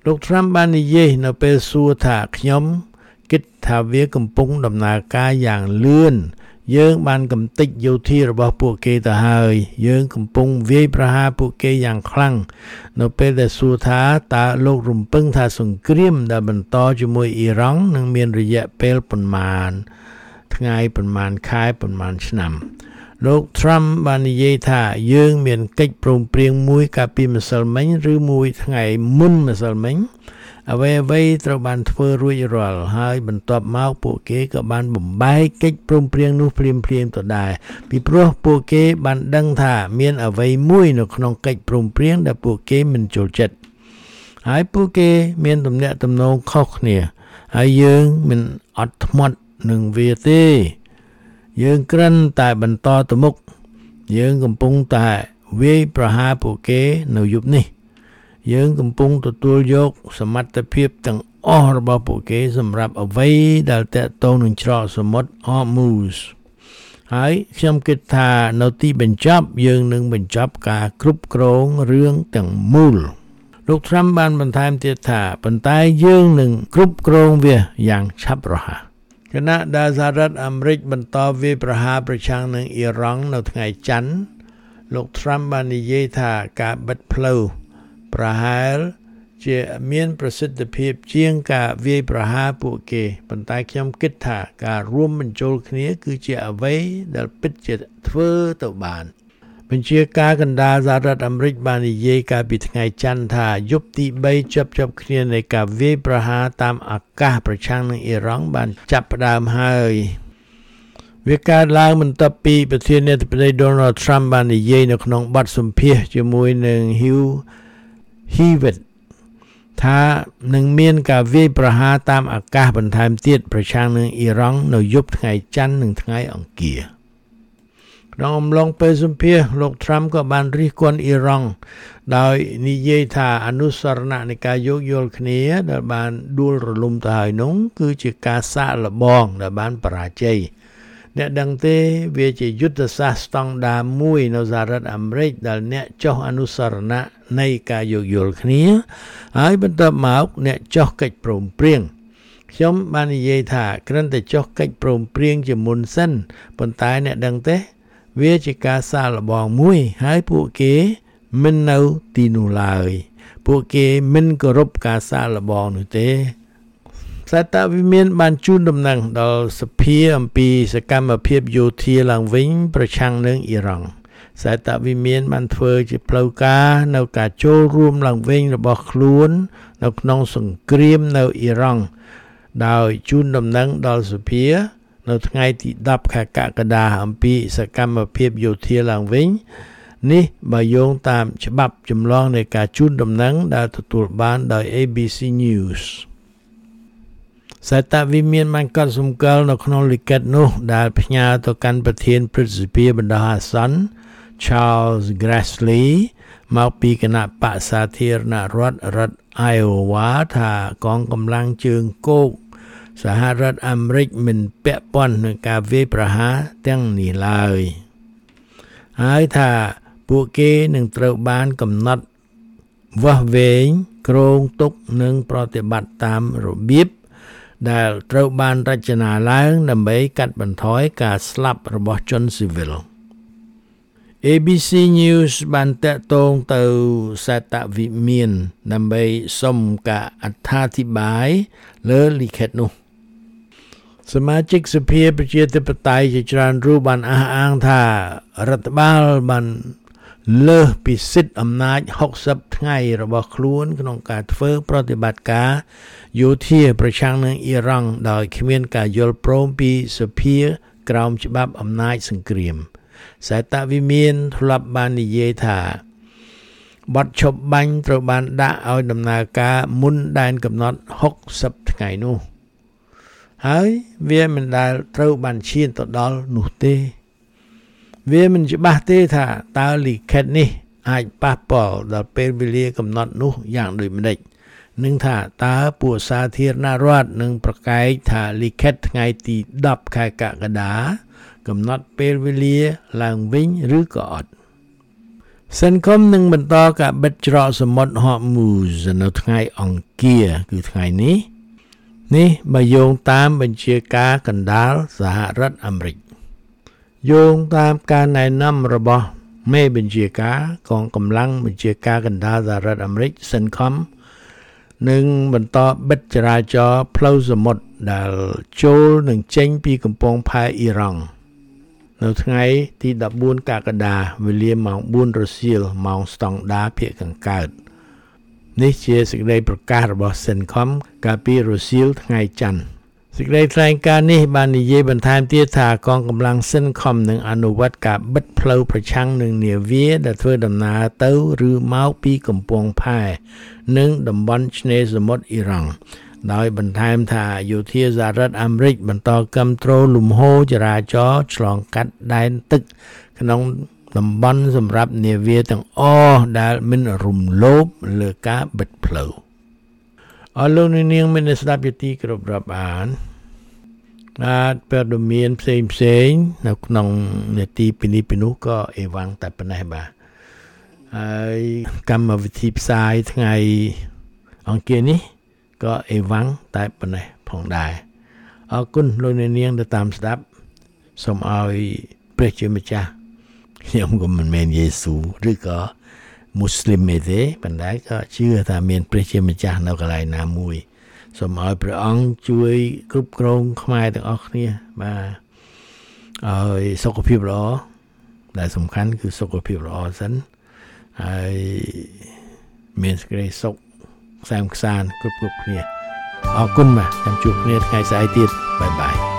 D: លោក Trump បាននិយាយនៅពេលសួរថាខ្ញុំគិតថាវាកំពុងដំណើរការយ៉ាងលឿនយើងបានកំទេចយោធារបស់ពួកគេទៅហើយយើងកំពុងវាយប្រហារពួកគេយ៉ាងខ្លាំងនៅពេលដែលសួរថាតើលោករំពឹងថាសង្គ្រាមដែលបន្តជាមួយអ៊ីរ៉ង់នឹងមានរយៈពេលប៉ុន្មានថ្ងៃប៉ុន្មានខែប៉ុន្មានឆ្នាំលោក Trump បាននិយាយថាយើងមានកិច្ចព្រមព្រៀងមួយកាលពីម្សិលមិញឬមួយថ្ងៃមុនម្សិលមិញអ្វីអ្វីត្រូវបានធ្វើរួចរាល់ហើយបន្ទាប់មកពួកគេក៏បានបំបែកកិច្ចព្រមព្រៀងនោះភ្លាមភ្លាមទៅដែរពីព្រោះពួកគេបានដឹងថាមានអ្វីមួយនៅក្នុងកិច្ចព្រមព្រៀងដែលពួកគេមិនចូលចិត្តហើយពួកគេមានទំនាក់ទំនងខុសគ្នាហើយយើងមិនអត់ធ្មត់នឹងវាទេយើងគ្រាន់តែបន្តទៅមុខយើងកំពុងតែវាយប្រហារពួកគេនៅយប់នេះយើងកំពុងទទួលយកសមត្ថភាពទាំងអស់របស់ពួកគេសម្រាប់អ្វីដែលតាក់ទងនឹងច្រកសមុទ្រ Hormuz ហើយខ្ញុំគិតថានៅទីបញ្ចប់យើងនឹងបញ្ចប់ការគ្រប់គ្រងរឿងទាំងមូលលោក Trump បានបន្ថែមទៀតថាប៉ុន្តែយើងនឹងគ្រប់គ្រងវាយ៉ាងឆាប់រហ័សគណៈដែលសហរដ្ឋអាមេរិកបន្តវាយប្រហារប្រឆាំងនឹងអ៊ីរ៉ង់នៅថ្ងៃច័ន្ទលោក Trump បាននិយាយថាការបិទផ្លូវប្រហែលជាមានប្រសិទ្ធភាពជាងការវាយប្រហារពួកគេប៉ុន្តែខ្ញុំគិតថាការរួមបញ្ចូលគ្នាគឺជាអ្វីដែលពិតជាធ្វើទៅបានបញ្ជាការកណ្ដាលសហរដ្ឋអាមេរិកបាននិយាយកាលពីថ្ងៃច័ន្ទថាយប់ទីបីជាប់ជាប់គ្នានៃការវាយប្រហារតាមអាកាសប្រឆាំងនឹងអ៊ីរ៉ង់បានចាប់ផ្ដើមហើយវាកើតឡើងបន្ទាប់ពីប្រធានាធិបតី Donald Trump បាននិយាយនៅក្នុងបទសម្ភាសន៍ជាមួយនឹង Hugh Hewitt ថានឹងមានការវាយប្រហារតាមអាកាសបន្ថែមទៀតប្រឆាំងនឹងអ៊ីរ៉ង់នៅយប់ថ្ងៃច័ន្ទនិងថ្ងៃអង្គារក្នុងអំឡុងពេលសម្ភាសន៍លោក Trump ក៏បានរិះគន់អ៊ីរ៉ង់ដោយនិយាយថាអនុស្សរណៈនៃការយោគយល់គ្នាដែលបានដួលរលំទៅហើយនោះគឺជាការសាកល្បងដែលបានបរាជ័យអ្នកដឹងទេវាជាយុទ្ធសាស្ត្រស្តង់ដារមួយនៅសហរដ្ឋអាមេរិកដែលអ្នកចុះអនុស្សរណៈនៃការយោគយល់គ្នាហើយបន្ទាប់មកអ្នកចុះកិច្ចព្រមព្រៀងខ្ញុំបាននិយាយថាគ្រាន់តែចុះកិច្ចព្រមព្រៀងជាមុនសិនប៉ុន្តែអ្នកដឹងទេវាជាការសាកល្បងមួយហើយពួកគេមិននៅទីនោះឡើយពួកគេមិនគោរពការសាកល្បងនោះទេសតវិមានបានជូនដំណឹងដល់សភាអំពីសកម្មភាពយោធាឡើងវិញប្រឆាំងនឹងអ៊ីរ៉ង់សតវិមានបានធ្វើជាផ្លូវការនៅការចូលរួមឡើងវិញរបស់ខ្លួននៅក្នុងសង្គ្រាមនៅអ៊ីរ៉ង់ដោយជូនដំណឹងដល់សភានៅថ្ងៃទីដប់ខែកក្កដាអំពីសកម្មភាពយោធាឡើងវិញនេះបើយោងតាមច្បាប់ចម្លងនៃការជូនដំណឹងដែលទទួលបានដោយ A B C News សតវិមានបានកត់សម្គាល់នៅក្នុងលិខិតនោះដែលផ្ញើទៅកាន់ប្រធានព្រឹទ្ធសភាបណ្ដោះអាសន្ន Charles Grassley មកពីគណៈបក្សសាធារណរដ្ឋរដ្ឋ Iowa ថាកងកម្លាំងជើងគោកសហរដ្ឋអាមេរិកមិនពាក់ព័ន្ធនឹងការវាយប្រហារទាំងនេះឡើយហើយថាពួកគេនឹងត្រូវបានកំណត់វាស់វែងគ្រោងទុកនិងប្រតិបត្តិតាមរបៀបដែលត្រូវបានរចនាឡើងដើម្បីកាត់បន្ថយការស្លាប់របស់ជនស៊ីវិល A B C News បានតាក់ទងទៅសតវិមានដើម្បីសុំការអត្ថាធិប្បាយលើលិខិតនោះសមាជិកសភាប្រជាធិបតេយ្យជាច្រើនរូបបានអះអាងថារដ្ឋបាលបានលើសពីសិទ្ធិអំណាចហុកសិបថ្ងៃរបស់ខ្លួនក្នុងការធ្វើប្រតិបត្តិការយោធាប្រឆាំងនឹងអ៊ីរ៉ង់ដោយគ្មានការយល់ព្រមពីសភាក្រោមច្បាប់អំណាចសង្គ្រាមសតវិមានធ្លាប់បាននិយាយថាបទឈប់បាញ់ត្រូវបានដាក់ឲ្យដំណើរការមុនដែនកំណត់ហុកសិបថ្ងៃនោះហើយវាមិនដែលត្រូវបានឈានទៅដល់នោះទេវាមិនច្បាស់ទេថាតើលិខិតនេះអាចប៉ះពាល់ដល់ពេលវេលាកំណត់នោះយ៉ាងដូចម្តេចនឹងថាតើពួកសាធារណរដ្ឋនឹងប្រកែកថាលិខិតថ្ងៃទីដប់ខែកក្កដាកំណត់ពេលវេលាឡើងវិញឬក៏អត់សសិនគមនឹងបន្តការបិទច្រកសមុទ្រ Hormuz នៅថ្ងៃអង្គារគឺថ្ងៃនេះនេះបើយោងតាមបញ្ជាការកណ្ដាលសហរដ្ឋអាមេរិកយោងតាមការណែនាំរបស់មេបញ្ជាការកងកម្លាំងបញ្ជាការកណ្ដាលសហរដ្ឋអាមេរិកសិនខំនឹងបន្តបិទចរាចរណ៍ផ្លូវសមុទ្រដែលចូលនឹងចេញពីកំពង់ផែអ៊ីរ៉ង់នៅថ្ងៃទីដប់បួនកក្កដាវេលាម៉ោងបួនរសៀលម៉ោងស្តង់ដារភាគខាងកើតនេះជាសេចក្តីប្រកាសរបស់សិនខំកាលពីរសៀលថ្ងៃច័ន្ទសេចក្តីថ្លែងការណ៍នេះបាននិយាយបន្ថែមទៀតថាកងកម្លាំងសិនខំនឹងអនុវត្តការបិទផ្លូវប្រឆាំងនឹងនាវាដែលធ្វើដំណើរទៅឬមកពីកំពង់ផែនិងតំបន់ឆ្នេរសមុទ្រអ៊ីរ៉ង់ដោយបន្ថែមថាយោធាសហរដ្ឋអាមេរិកបន្តគាំទ្រលំហូរចរាចរណ៍ឆ្លងកាត់ដែនទឹកក្នុងតំបន់សម្រាប់នាវាទាំងអស់ដែលមិនរំលោភលើការបិទផ្លូវអរលោកនាងមានស្ដាប់យទីគ្រប់រាប់អានអាចព័ត៌មានផ្សេងផ្សេងនៅក្នុងនេតិពីនេះពីនោះក៏អេវ៉ាំងតែប៉ុណ្ណេះបាទហើយកម្មវិធីផ្សាយថ្ងៃអង្គារនេះក៏អេវ៉ាំងតែប៉ុណ្ណេះផងដែរអរគុណលោកនាងដែលតាមស្ដាប់សូមឲ្យព្រះជាម្ចាស់ខ្ញុំក៏មិនមែនយេស៊ូឬក៏មូស្លីមទេប៉ុន្តែក៏ជឿថាមានព្រះជាម្ចាស់នៅកន្លែងណាមួយសូមឲ្យព្រះអង្គជួយគ្រប់គ្រងខ្មែរទាំងអស់គ្នាបាទឲ្យសុខភាពល្អដែលសំខាន់គឺសុខភាពល្អសិនហើយមានសេចក្តីសុខខ្សែមខ្សាន្តគ្រប់គ្រប់គ្នាអរគុណបាទចាំជួបគ្នាថ្ងៃស្អែកទៀតបាយបាយ